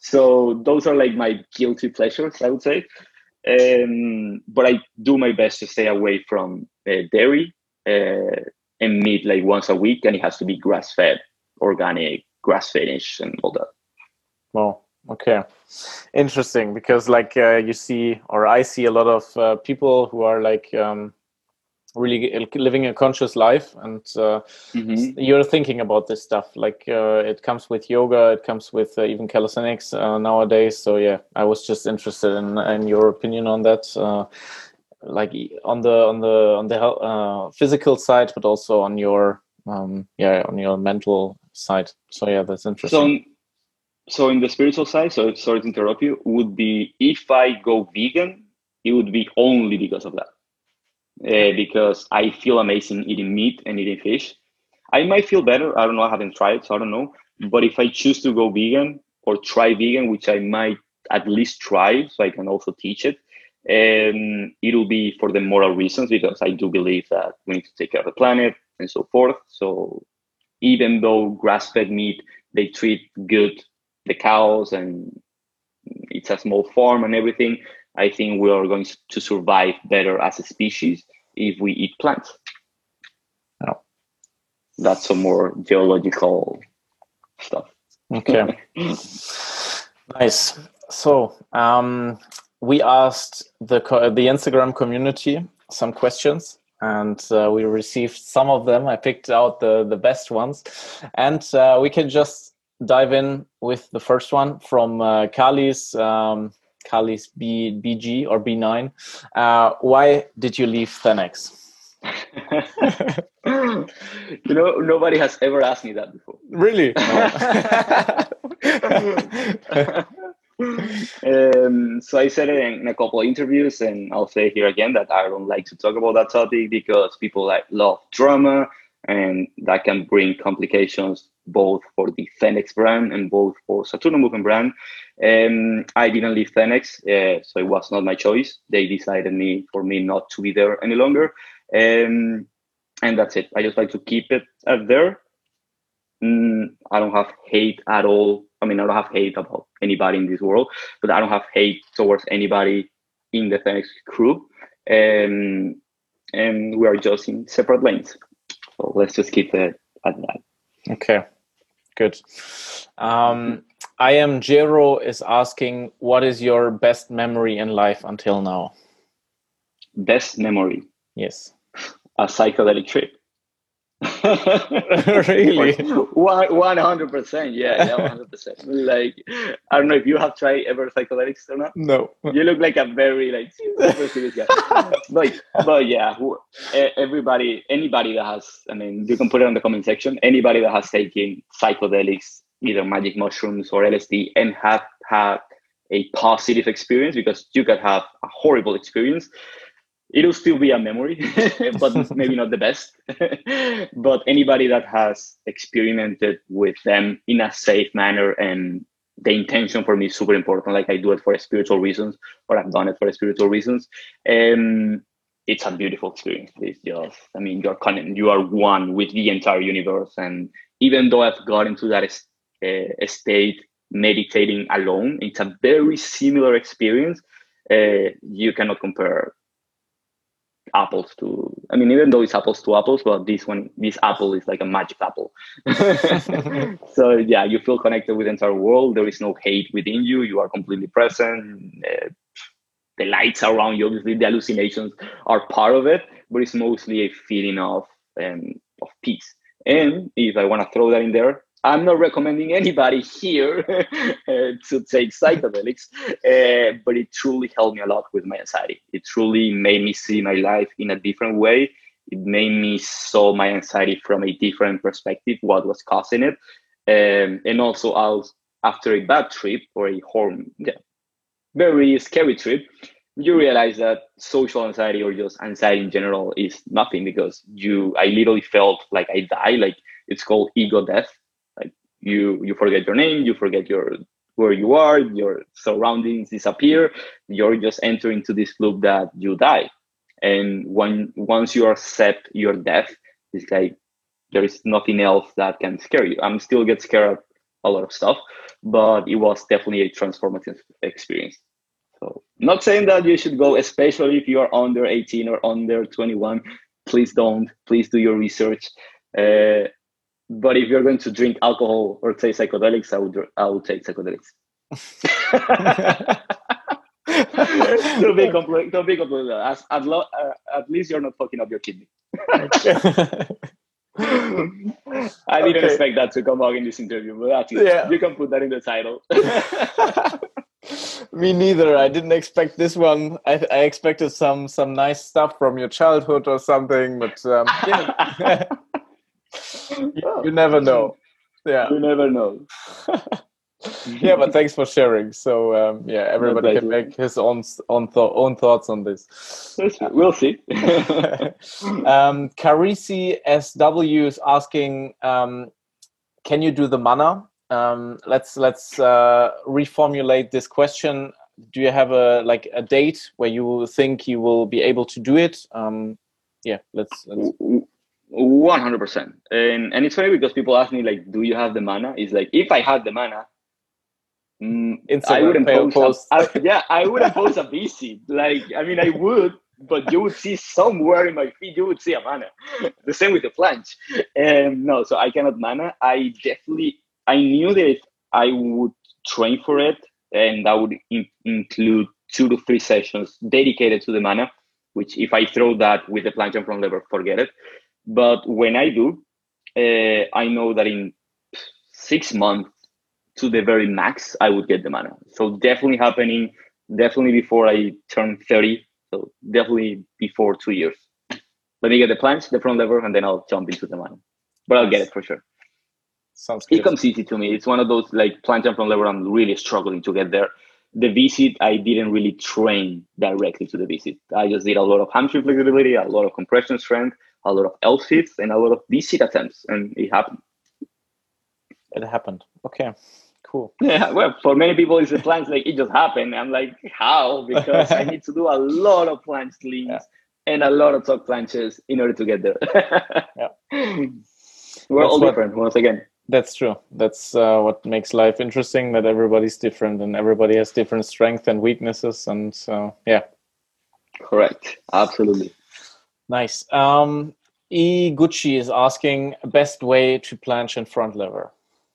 So those are like my guilty pleasures, I would say. Um, but I do my best to stay away from uh, dairy uh, and meat like once a week, and it has to be grass fed, organic, grass finished, and all that. Well, okay, interesting, because like uh, you see, or I see a lot of uh, people who are like um, really living a conscious life, and uh, Mm-hmm. you're thinking about this stuff. Like uh, it comes with yoga, it comes with uh, even calisthenics uh, nowadays. So yeah, I was just interested in in your opinion on that. Uh, like on the on the on the uh, physical side, but also on your um, yeah on your mental side. So yeah, that's interesting. So, so in the spiritual side, so sorry to interrupt you, would be if I go vegan, it would be only because of that. Uh, because I feel amazing eating meat and eating fish. I might feel better. I don't know. I haven't tried, so I don't know. But if I choose to go vegan or try vegan, which I might at least try, so I can also teach it, um, it'll be for the moral reasons, because I do believe that we need to take care of the planet and so forth. So even though grass-fed meat, they treat good the cows and it's a small farm and everything, I think we are going to survive better as a species if we eat plants. Oh. That's some more geological stuff. Okay. Nice. So um, we asked the co- the Instagram community some questions, and uh, we received some of them. I picked out the the best ones, and uh, we can just dive in with the first one from uh, Kali's um, Kali's B, BG or B nine. Uh, why did you leave Thanex? You know, nobody has ever asked me that before. Really? No. um, so I said it in, in a couple of interviews, and I'll say here again that I don't like to talk about that topic because people like love drama, and that can bring complications both for the Thanex brand and both for Saturno Movement brand. Um, I didn't leave Thanex, uh, so it was not my choice. They decided me for me not to be there any longer. Um, and that's it. I just like to keep it at there. Mm, I don't have hate at all. I mean, I don't have hate about anybody in this world, but I don't have hate towards anybody in the Thanex crew. Um, and we are just in separate lanes. So let's just keep it at that. Okay, good. Um, I am Jero is asking, what is your best memory in life until now? Best memory? Yes. A psychedelic trip. Really? One hundred percent. Yeah, yeah, one hundred percent. Like, I don't know if you have tried ever psychedelics or not. No. You look like a very like super serious guy. but but yeah, everybody, anybody that has, I mean, you can put it in the comment section. Anybody that has taken psychedelics, either magic mushrooms or L S D, and have had a positive experience, because you could have a horrible experience. It'll still be a memory, but maybe not the best. But anybody that has experimented with them in a safe manner, and the intention for me is super important. Like I do it for spiritual reasons, or I've done it for spiritual reasons. Um, it's a beautiful experience. It's just, I mean, you're con- you are one with the entire universe. And even though I've got into that uh, state meditating alone, it's a very similar experience. Uh, you cannot compare apples to, I mean, even though it's apples to apples, but this one, this apple is like a magic apple. So yeah, you feel connected with the entire world. There is no hate within you. You are completely present. Uh, the lights around you, obviously the hallucinations are part of it, but it's mostly a feeling of um, of peace. And if I want to throw that in there, I'm not recommending anybody here uh, to take psychedelics, uh, but it truly helped me a lot with my anxiety. It truly made me see my life in a different way. It made me saw my anxiety from a different perspective, what was causing it. Um, and also, I was, after a bad trip or a horror, yeah, very scary trip, you realize that social anxiety or just anxiety in general is nothing, because you, I literally felt like I died. Like it's called ego death. Like you, you forget your name, you forget your where you are, your surroundings disappear. You're just entering into this loop that you die. And when once you accept your death, it's like there is nothing else that can scare you. I'm still get scared a lot of stuff, but it was definitely a transformative experience. So not saying that you should go, especially if you are under eighteen or under twenty-one. Please don't. Please do your research. Uh, but if you're going to drink alcohol or take psychedelics, I would I would take psychedelics. Don't be complete. Don't be complete. As, at, lo, uh, at least you're not fucking up your kidney. I didn't okay. expect that to come out in this interview, but at least yeah. you can put that in the title. Me neither. I didn't expect this one. I, I expected some some nice stuff from your childhood or something, but um, yeah. you, you never know. Yeah, you never know. Yeah, but thanks for sharing. So um, yeah, everybody can make his own own, th- own thoughts on this. We'll see. um, Carisi S W is asking, um, can you do the mana? Um, let's let's uh, reformulate this question. Do you have a like a date where you think you will be able to do it? Um, yeah, let's. let's... one hundred percent. And and it's funny because people ask me like, do you have the mana? It's like, if I had the mana, mm, I wouldn't post. post. A, I, yeah, I wouldn't post a V C. Like, I mean, I would, but you would see somewhere in my feed, you would see a mana. The same with the planche. And no, so I cannot mana. I definitely, I knew that if I would train for it, and that would in, include two to three sessions dedicated to the mana, which if I throw that with the planche and front lever, forget it. But when I do, uh, I know that in six months to the very max, I would get the mana. So definitely happening, definitely before I turn thirty. So definitely before two years. Let me get the planche, the front lever, and then I'll jump into the mana. But I'll nice. Get it for sure. Sounds good. It comes easy to me. It's one of those like planche and front lever, I'm really struggling to get there. The V S I T, I didn't really train directly to the V S I T. I just did a lot of hamstring flexibility, a lot of compression strength, a lot of L sits, and a lot of V S I T attempts, and it happened. It happened. Okay, cool. Yeah, well, for many people, it's a planche, like, it just happened. I'm like, how? Because I need to do a lot of planche leans yeah. and a lot of tuck planches in order to get there. Yeah. We're That's all what, different, once again. That's true. That's uh, what makes life interesting, that everybody's different and everybody has different strengths and weaknesses. And so, yeah. Correct. Absolutely. Nice. Um, E. Gucci is asking, best way to planche and front lever.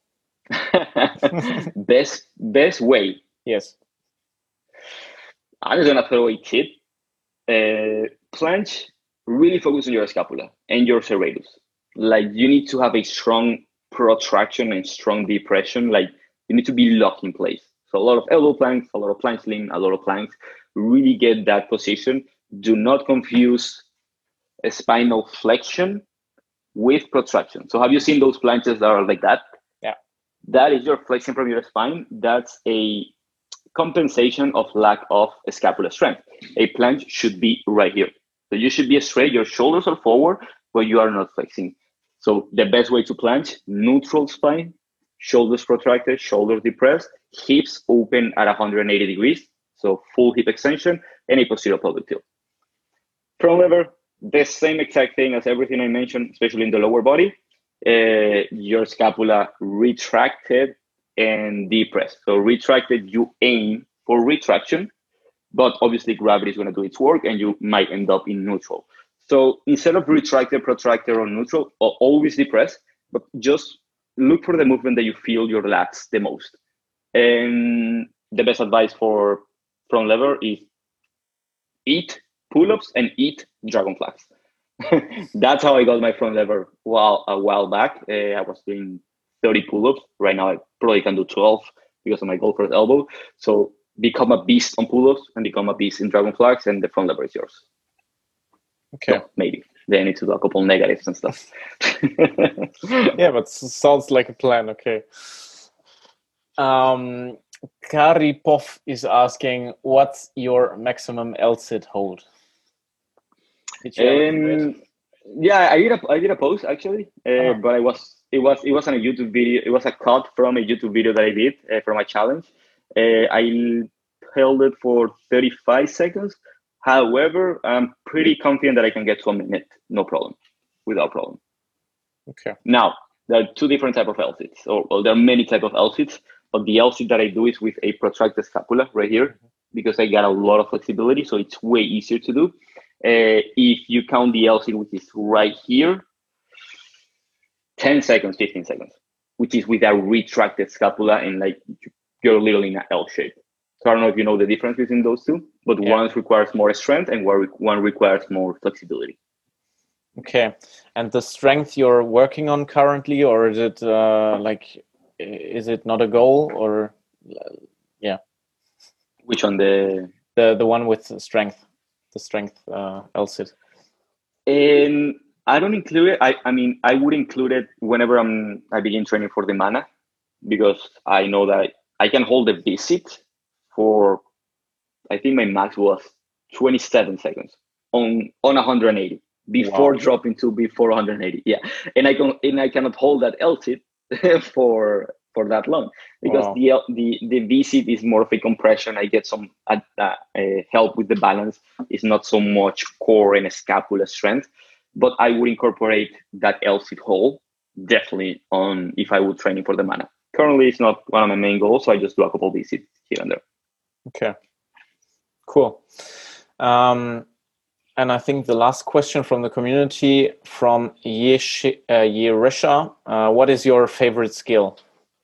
best best way. Yes. I'm just gonna throw a tip. Uh, planche, really focus on your scapula and your serratus. Like, you need to have a strong protraction and strong depression. Like, you need to be locked in place. So a lot of elbow planks, a lot of planche lean, a lot of planks. Really get that position. Do not confuse a spinal flexion with protraction. So have you seen those planches that are like that? Yeah. That is your flexion from your spine. That's a compensation of lack of scapular strength. A planche should be right here. So you should be straight. Your shoulders are forward, but you are not flexing. So the best way to planche, neutral spine, shoulders protracted, shoulders depressed, hips open at one hundred eighty degrees. So full hip extension and a posterior pelvic tilt. Front lever, the same exact thing as everything I mentioned, especially in the lower body. Uh, your scapula retracted and depressed. So retracted, you aim for retraction, but obviously gravity is going to do its work and you might end up in neutral. So instead of retracted, protracted, or neutral, or always depressed, but just look for the movement that you feel your lats the most. And the best advice for front lever is eat pull-ups and eat dragon flags. That's how I got my front lever while, a while back. Uh, I was doing thirty pull-ups. Right now, I probably can do twelve because of my golfer's elbow. So become a beast on pull-ups and become a beast in dragon flags, and the front lever is yours. Okay. So maybe. Then I need to do a couple negatives and stuff. Yeah, but sounds like a plan. Okay. Um, Karipov is asking, what's your maximum L sit hold? Did you um, yeah, I did a I did a post actually, uh, uh-huh. but I was it was it wasn't a YouTube video. It was a cut from a YouTube video that I did uh, for my challenge. Uh, I held it for thirty-five seconds. However, I'm pretty confident that I can get to a minute, no problem, without problem. Okay. Now, there are two different type of L-sits, or well, there are many type of L-sits, but the L-sit that I do is with a protracted scapula right here, because I got a lot of flexibility, so it's way easier to do. Uh, if you count the L-sit, which is right here, ten seconds, fifteen seconds, which is with a retracted scapula and like you're literally in an L shape. So I don't know if you know the difference between those two, but yeah. one requires more strength and one requires more flexibility. Okay. And the strength you're working on currently, or is it uh, like, is it not a goal, or uh, yeah? Which one? The the the one with strength, the strength uh, L-sit. And I don't include it. I, I mean, I would include it whenever I'm I begin training for the mana, because I know that I can hold the V-sit for, I think my max was twenty-seven seconds on on one hundred eighty before wow. dropping to before one hundred eighty. Yeah, and I can and I cannot hold that L-sit for for that long, because wow. the the the V-sit is more of a compression. I get some uh, uh, help with the balance. It's not so much core and scapula strength, but I would incorporate that L-sit hold definitely on if I would training for the mana. Currently, it's not one of my main goals, so I just do a couple of V-sits here and there. Okay, cool. Um, and I think the last question from the community from Yesh- uh, Yerisha, uh, what is your favorite skill?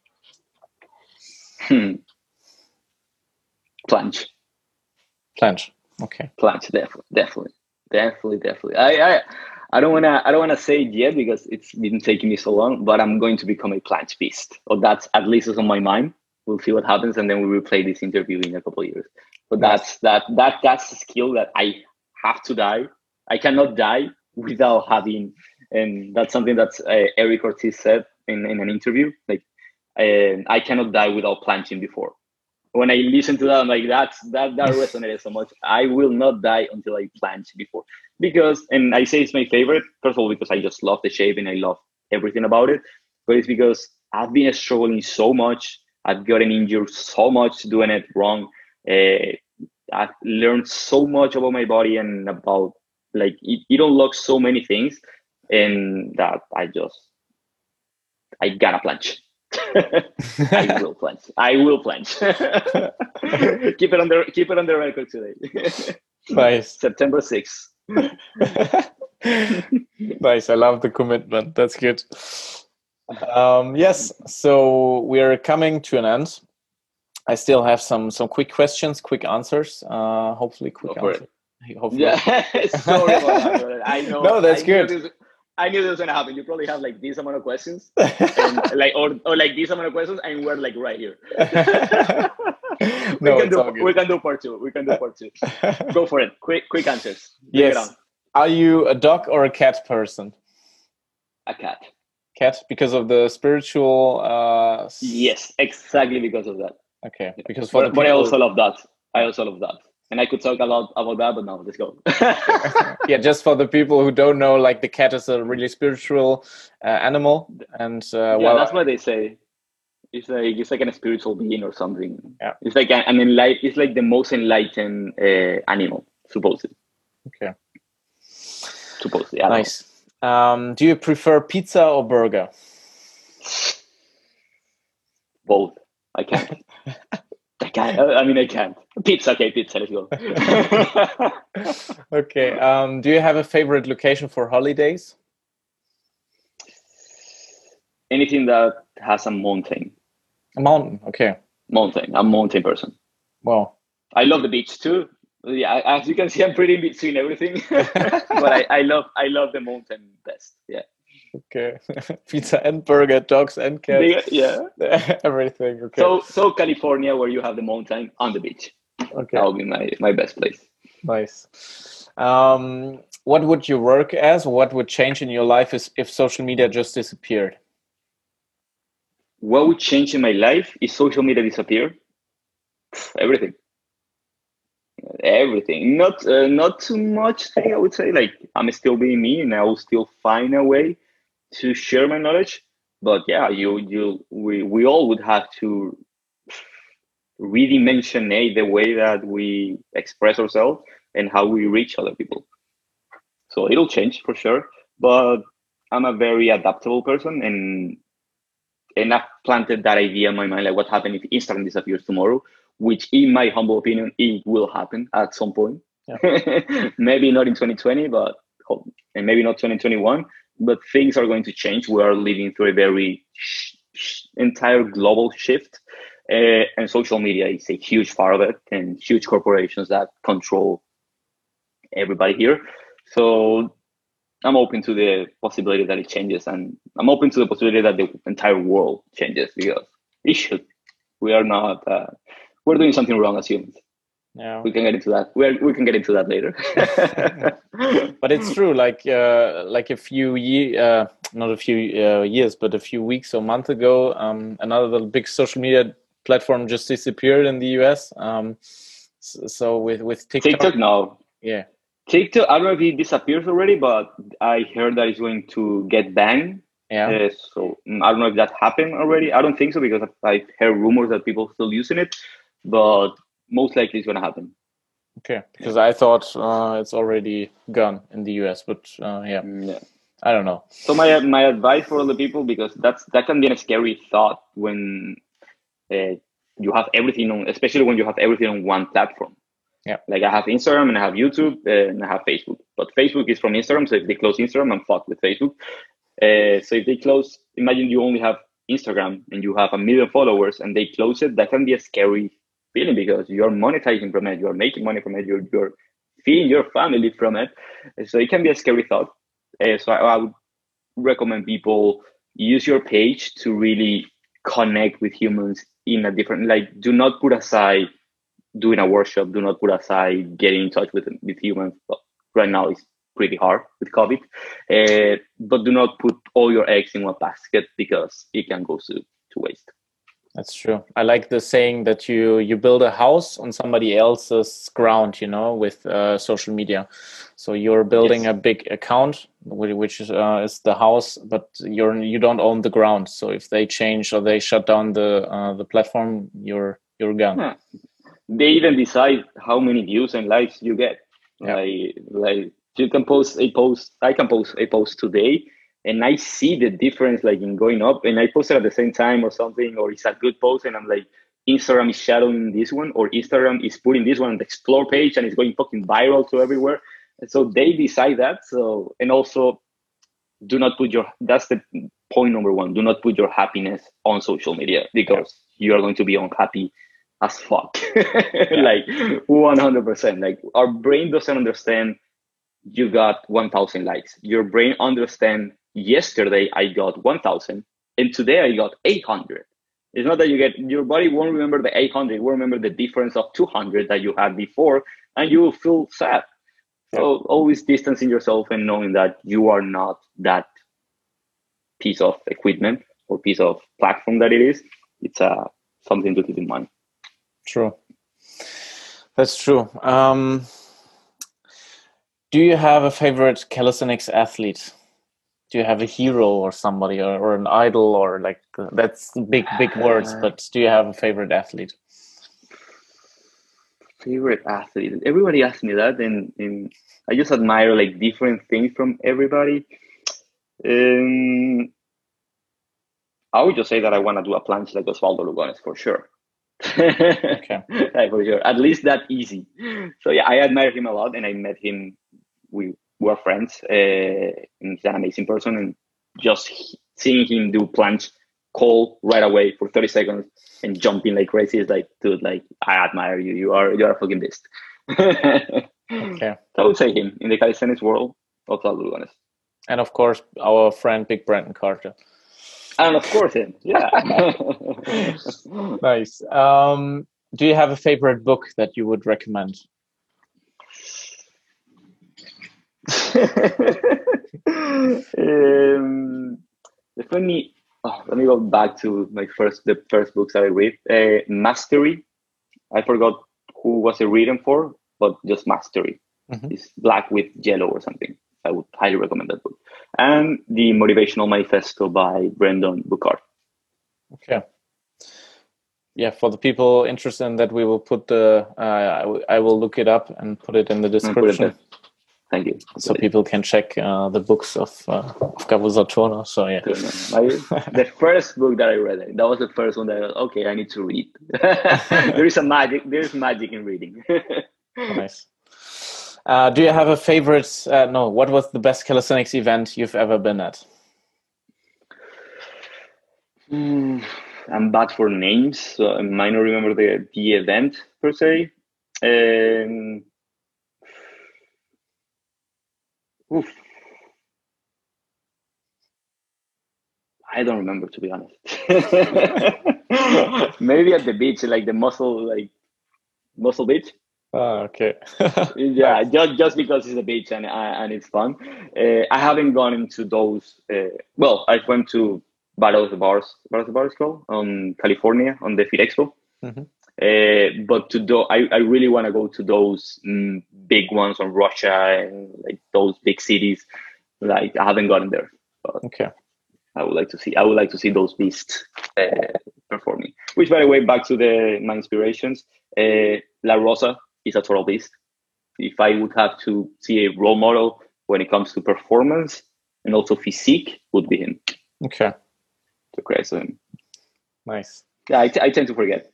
Hmm. Planche. Planche. Okay. Planche, definitely, definitely, definitely, definitely. I, I, I don't wanna, I don't wanna say it yet because it's been taking me so long. But I'm going to become a planche beast, or that's at least is on my mind. We'll see what happens, and then we will play this interview in a couple of years. But nice. that's that, that, that's a skill that I have to die. I cannot die without having, and that's something that uh, Eric Ortiz said in, in an interview. Like, uh, I cannot die without planching before. When I listen to that, I'm like, that's, that, that resonated so much. I will not die until I planche before. Because, and I say it's my favorite, first of all, because I just love the shape and I love everything about it. But it's because I've been struggling so much. I've gotten injured so much doing it wrong. Uh, I've learned so much about my body and about, like, it, it unlocks so many things. And that I just, I gotta planche. I will planche. I will planche. keep it on the keep it on the record today. Nice. September sixth. Nice. I love the commitment. That's good. Um, yes. So we're coming to an end. I still have some some quick questions, quick answers. Uh, hopefully, quick answers. Hopefully. Yeah. Sorry about that. I know. No, that's I good. This, I knew this was gonna happen. You probably have like this amount of questions, and like or or like this amount of questions, and we're like right here. No, we can it's do all good. we can do part two. We can do part two. Go for it. Quick quick answers. Bring yes. Are you a dog or a cat person? A cat. Cat because of the spiritual. Uh... Yes, exactly because of that. Okay, because for but, the people... but I also love that. I also love that. And I could talk a lot about that, but no, let's go. Yeah, just for the people who don't know, like the cat is a really spiritual uh, animal, and uh, yeah, well, that's what they say. It's like it's like a spiritual being or something. Yeah, it's like an, an enlight. It's like the most enlightened uh, animal, supposedly. Okay, supposedly. I nice. Um, do you prefer pizza or burger? Both. I can't. I can't. I mean, I can't. Pizza, okay, pizza. Let's go. Okay. Um, do you have a favorite location for holidays? Anything that has a mountain. A mountain. Okay. Mountain. I'm a mountain person. Wow. I love the beach too. Yeah, as you can see, I'm pretty in between everything. But I, I love, I love the mountain best. Yeah. Okay. Pizza and burger, dogs and cats. Yeah. Everything. Okay. So, so California, where you have the mountain on the beach. Okay. That would be my, my best place. Nice. Um, what would you work as? What would change in your life is if social media just disappeared? What would change in my life if social media disappeared? Everything. Everything. Not, uh, not too much thing, I would say. Like, I'm still being me, and I will still find a way to share my knowledge. But yeah, you, you, we, we all would have to redimensionate the way that we express ourselves and how we reach other people. So it'll change for sure. But I'm a very adaptable person, and and I've planted that idea in my mind, like what happens if Instagram disappears tomorrow, which in my humble opinion, it will happen at some point. Yeah. Maybe not in twenty twenty, but and maybe not twenty twenty-one, but things are going to change. We are living through a very sh- sh- entire global shift, uh, and social media is a huge part of it, and huge corporations that control everybody here. So I'm open to the possibility that it changes, and I'm open to the possibility that the entire world changes, because it should. We are not. Uh, we're doing something wrong as humans. Yeah, we can get into that. We we can get into that later. But it's true. Like uh, like a few year, uh, not a few uh, years, but a few weeks or month ago, um, another big social media platform just disappeared in the U S. Um, so with with TikTok, TikTok now, yeah. TikTok, I don't know if it disappears already, but I heard that it's going to get banned. Yeah. Uh, so I don't know if that happened already. I don't think so, because I've heard rumors that people are still using it, but most likely it's going to happen. Okay, because I thought uh, it's already gone in the U S, but uh, yeah. yeah, I don't know. So my my advice for all the people, because that's that can be a scary thought when uh, you have everything on, especially when you have everything on one platform. Yeah. Like I have Instagram and I have YouTube and I have Facebook, but Facebook is from Instagram. So if they close Instagram, I'm fucked with Facebook. Uh, so if they close, imagine you only have Instagram and you have a million followers and they close it, that can be a scary feeling, because you're monetizing from it, you're making money from it, you're, you're feeding your family from it. So it can be a scary thought. Uh, so I, I would recommend people use your page to really connect with humans in a different, like, do not put aside doing a workshop, do not put aside getting in touch with with humans. Well, right now it's pretty hard with COVID, uh, but do not put all your eggs in one basket, because it can go to, to waste. That's true. I like the saying that you you build a house on somebody else's ground, you know, with uh, social media. So you're building yes. a big account, which is, uh, is the house, but you're you don't own the ground. So if they change or they shut down the uh, the platform, you're you're gone. Yeah. They even decide how many views and likes you get. Yeah. Like like you can post a post. I can post a post today, and I see the difference, like in going up, and I post it at the same time or something, or it's a good post, and I'm like, Instagram is shadowing this one, or Instagram is putting this one on the explore page, and it's going fucking viral to everywhere. And so they decide that. So, and also, do not put your, that's the point number one, do not put your happiness on social media, because yeah. you are going to be unhappy as fuck. Yeah. Like one hundred percent. Like our brain doesn't understand you got one thousand likes. Your brain understand yesterday I got one thousand and today I got eight hundred. It's not that you get, your body won't remember the eight hundred, it will remember the difference of two hundred that you had before, and you will feel sad. So always distancing yourself and knowing that you are not that piece of equipment or piece of platform that it is. It's uh, something to keep in mind. True. That's true. Um, do you have a favorite calisthenics athlete? Do you have a hero or somebody, or, or an idol, or like, that's big, big words, but do you have a favorite athlete? Favorite athlete? Everybody asks me that, and, and I just admire like different things from everybody. Um, I would just say that I want to do a planche like Osvaldo Lugones for sure. Okay. Like for sure, at least that easy. So yeah, I admire him a lot, and I met him. We were friends, uh, and he's an amazing person. And just seeing him do planche, call right away for thirty seconds and jumping like crazy is like, dude, like I admire you. You are you are a fucking beast. Okay. So I would say him in the calisthenics world, Osvaldo Lugones. And of course, our friend Big Brandon Carter. And of course him, yeah. Nice. Um, do you have a favorite book that you would recommend? um, definitely. Oh, let me go back to my first, the first books that I read. Uh, Mastery. I forgot who was it written for, but just Mastery. Mm-hmm. It's black with yellow or something. I would highly recommend that book. And The Motivational Manifesto by Brendon Burchard. Okay. Yeah, for the people interested in that, we will put the, uh, I, w- I will look it up and put it in the description. Thank you. So people can check uh, the books of, uh, of Gabo Saturno. So yeah, My, the first book that I read, that was the first one that I was, okay, I need to read. There is a magic. There is magic in reading. Nice. Uh, do you have a favorite? Uh, no, what was the best calisthenics event you've ever been at? Mm, I'm bad for names, so I might not remember the the event per se. Um, oof. I don't remember, to be honest. Maybe at the beach, like the muscle, like Muscle Beach. Oh, okay. Yeah, just just because it's a beach and and it's fun. Uh, I haven't gone into those. Uh, well, I went to Battle of the Bars, Battle of the Bars called on California on the Fit Expo. Mm-hmm. Uh, but to do, I, I really want to go to those mm, big ones on Russia and like those big cities. Like I haven't gotten there. But okay. I would like to see. I would like to see those beasts uh, performing. Which, by the way, back to the my inspirations. Uh, La Rosa is a total beast. If I would have to see a role model when it comes to performance and also physique, would be him. Okay. To credit him. Nice. Yeah, I, t- I tend to forget.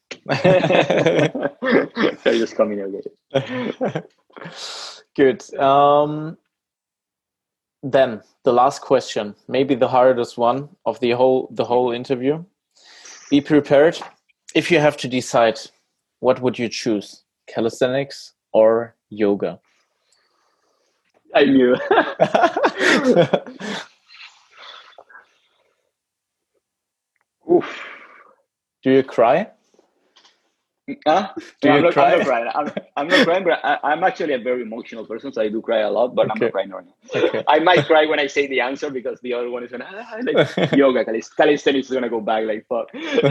They're just coming again. Good. Um, then the last question, maybe the hardest one of the whole the whole interview. Be prepared. If you have to decide, what would you choose? Calisthenics or yoga? I knew. Oof. Do you cry? Huh? Do no, you I'm, not, cry? I'm not crying. I'm, I'm not crying, but I, I'm actually a very emotional person, so I do cry a lot, but okay. I'm not crying right now. Okay. I might cry when I say the answer because the other one is gonna ah, like yoga, calisthenics is gonna go back like fuck.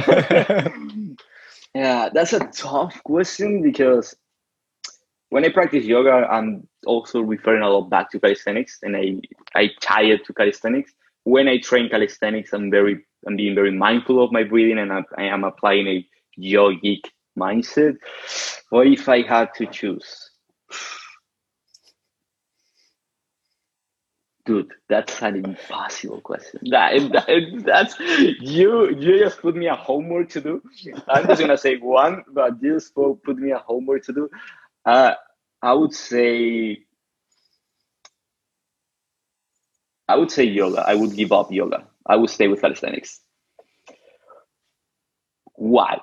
Yeah, that's a tough question because when I practice yoga, I'm also referring a lot back to calisthenics, and I I tie it to calisthenics. When I train calisthenics, I'm very I'm being very mindful of my breathing, and I, I am applying a yogic mindset. What if I had to choose? Dude, that's an impossible question. That, that that's you. You just put me a homework to do. I'm just gonna say one, but you just put me a homework to do. Uh, I would say. I would say yoga. I would give up yoga. I would stay with calisthenics. Why?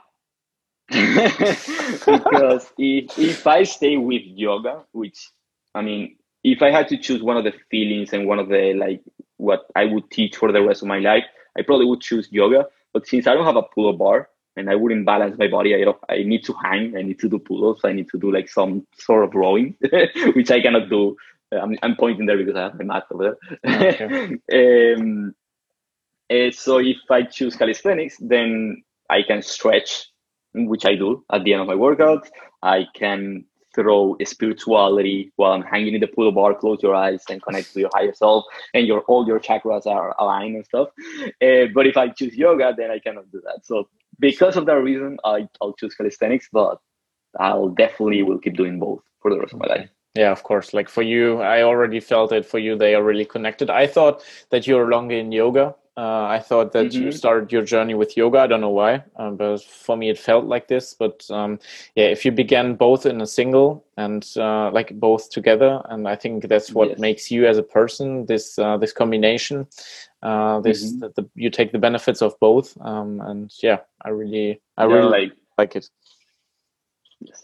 Because if if I stay with yoga, which I mean, if I had to choose one of the feelings and one of the like what I would teach for the rest of my life, I probably would choose yoga. But since I don't have a pull-up bar and I wouldn't balance my body, I don't, I need to hang, I need to do pull-ups, I need to do like some sort of rowing, which I cannot do. I'm I'm pointing there because I have my mat over there. Okay. um, uh, so if I choose calisthenics, then I can stretch, which I do at the end of my workout. I can throw spirituality while I'm hanging in the pull bar, close your eyes and connect to your higher self, and your all your chakras are aligned and stuff. Uh, but if I choose yoga, then I cannot do that. So because of that reason, I, I'll choose calisthenics, but I'll definitely will keep doing both for the rest of my life. Yeah, of course. Like for you, I already felt it. For you, they are really connected. I thought that you were longer in yoga. Uh, I thought that mm-hmm. you started your journey with yoga. I don't know why, um, but for me, it felt like this. But um, yeah, if you began both in a single and uh, like both together, and I think that's what yes. makes you as a person. This uh, this combination, uh, this mm-hmm. the, the, you take the benefits of both, um, and yeah, I really, I yeah, really like like it. Yes.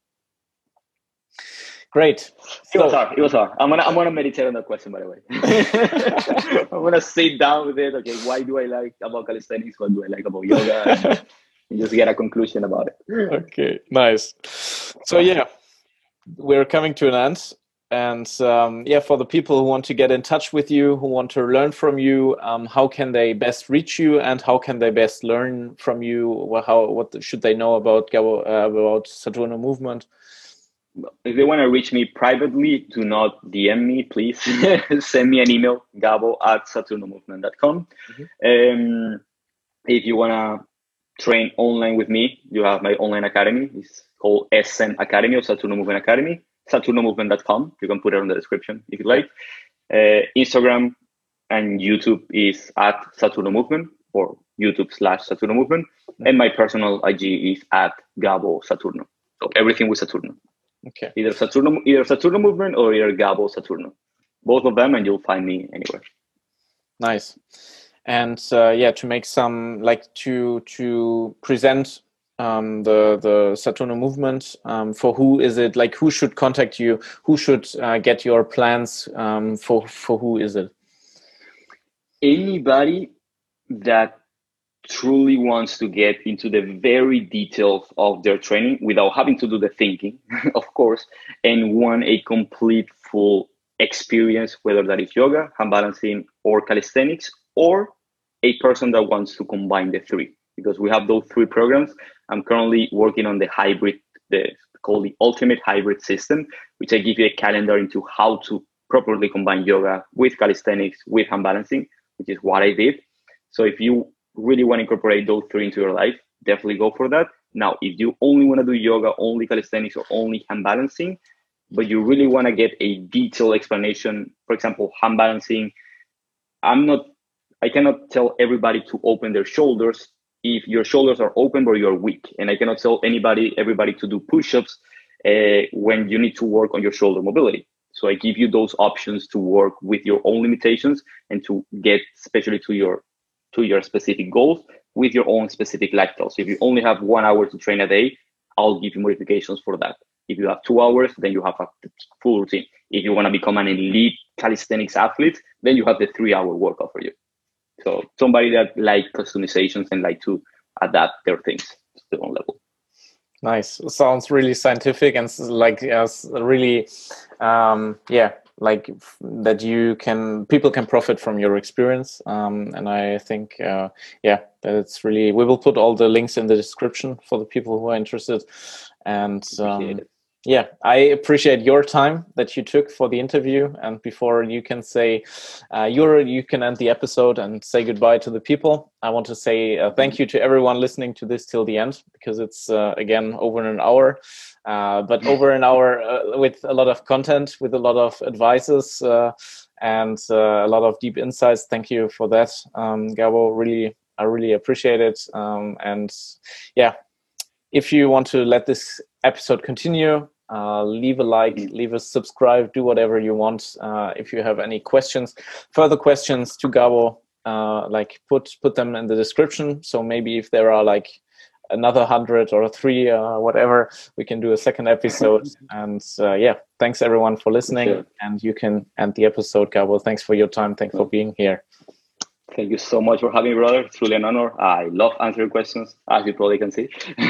Great. It so, was hard. It was hard. I'm gonna I'm gonna meditate on that question, by the way. I'm gonna sit down with it. Okay, why do I like about calisthenics? What do I like about yoga? And, and just get a conclusion about it. Okay, nice. So yeah, we're coming to an end. And um, yeah, for the people who want to get in touch with you, who want to learn from you, um, how can they best reach you, and how can they best learn from you? Well, how what should they know about Gabo, uh, about Saturno Movement? If they want to reach me privately, do not D M me, please. Send me an email, gabo at saturno movement dot com. Mm-hmm. Um, if you want to train online with me, you have my online academy. It's called S M Academy or Saturno Movement Academy. saturno movement dot com. You can put it on the description if you like. Uh, Instagram and YouTube is at Saturno Movement or YouTube slash Saturno Movement. And my personal I G is at Gabo Saturno. So everything with Saturno. Okay. Either Saturno, either Saturno Movement or either Gabo Saturno. Both of them, and you'll find me anywhere. Nice. And uh, yeah, to make some, like to to present um, the the Saturno movement, um, for who is it? Like, who should contact you? Who should uh, get your plans? Um, for for who is it? Anybody that truly wants to get into the very details of their training without having to do the thinking, of course, and want a complete full experience, whether that is yoga, hand balancing, or calisthenics, or a person that wants to combine the three, because we have those three programs. I'm currently working on the hybrid, the called the ultimate hybrid system, which I give you a calendar into how to properly combine yoga with calisthenics, with hand balancing, which is what I did. So if you really want to incorporate those three into your life, definitely go for that. Now, if you only want to do yoga, only calisthenics, or only hand balancing, but you really want to get a detailed explanation, for example, hand balancing, I'm not, I cannot tell everybody to open their shoulders if your shoulders are open but you're weak. And I cannot tell anybody, everybody to do push-ups uh, when you need to work on your shoulder mobility. So I give you those options to work with your own limitations and to get especially to your to your specific goals with your own specific lifestyle. So if you only have one hour to train a day, I'll give you modifications for that. If you have two hours, then you have a full routine. If you want to become an elite calisthenics athlete, then you have the three hour workout for you. So somebody that like customizations and like to adapt their things to their own level. Nice. Sounds really scientific and like uh, really, um, yeah, like that you can, people can profit from your experience. Um, and I think, uh, yeah, that it's really, we will put all the links in the description for the people who are interested. And um, yeah, I appreciate your time that you took for the interview. And before you can say, uh, you're, you can end the episode and say goodbye to the people. I want to say uh, thank you to everyone listening to this till the end, because it's uh, again over an hour, uh, but over an hour uh, with a lot of content, with a lot of advices uh, and uh, a lot of deep insights. Thank you for that, um, Gabo. Really, I really appreciate it. Um, and yeah, if you want to let this episode continue, Uh, leave a like, leave a subscribe, do whatever you want. Uh, if you have any questions, further questions to Gabo, uh, like put put them in the description. So maybe if there are like another hundred or three, uh, whatever, we can do a second episode. And uh, yeah, thanks everyone for listening. Sure. And you can end the episode, Gabo. Thanks for your time. Thanks for being here. Thank you so much for having me, brother. It's really an honor. I love answering questions, as you probably can see.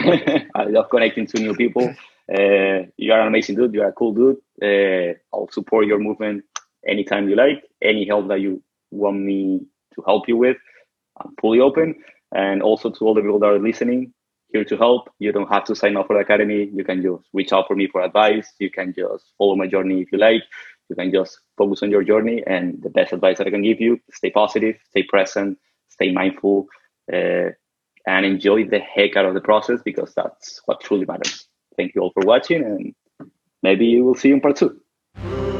I love connecting to new people. Uh, you're an amazing dude. You're a cool dude. Uh, I'll support your movement anytime you like. Any help that you want me to help you with, I'm fully open. And also to all the people that are listening, here to help. You don't have to sign up for the academy. You can just reach out for me for advice. You can just follow my journey if you like. You can just focus on your journey. And the best advice that I can give you, stay positive, stay present, stay mindful, uh, and enjoy the heck out of the process, because that's what truly matters. Thank you all for watching, and maybe we'll see you in part two.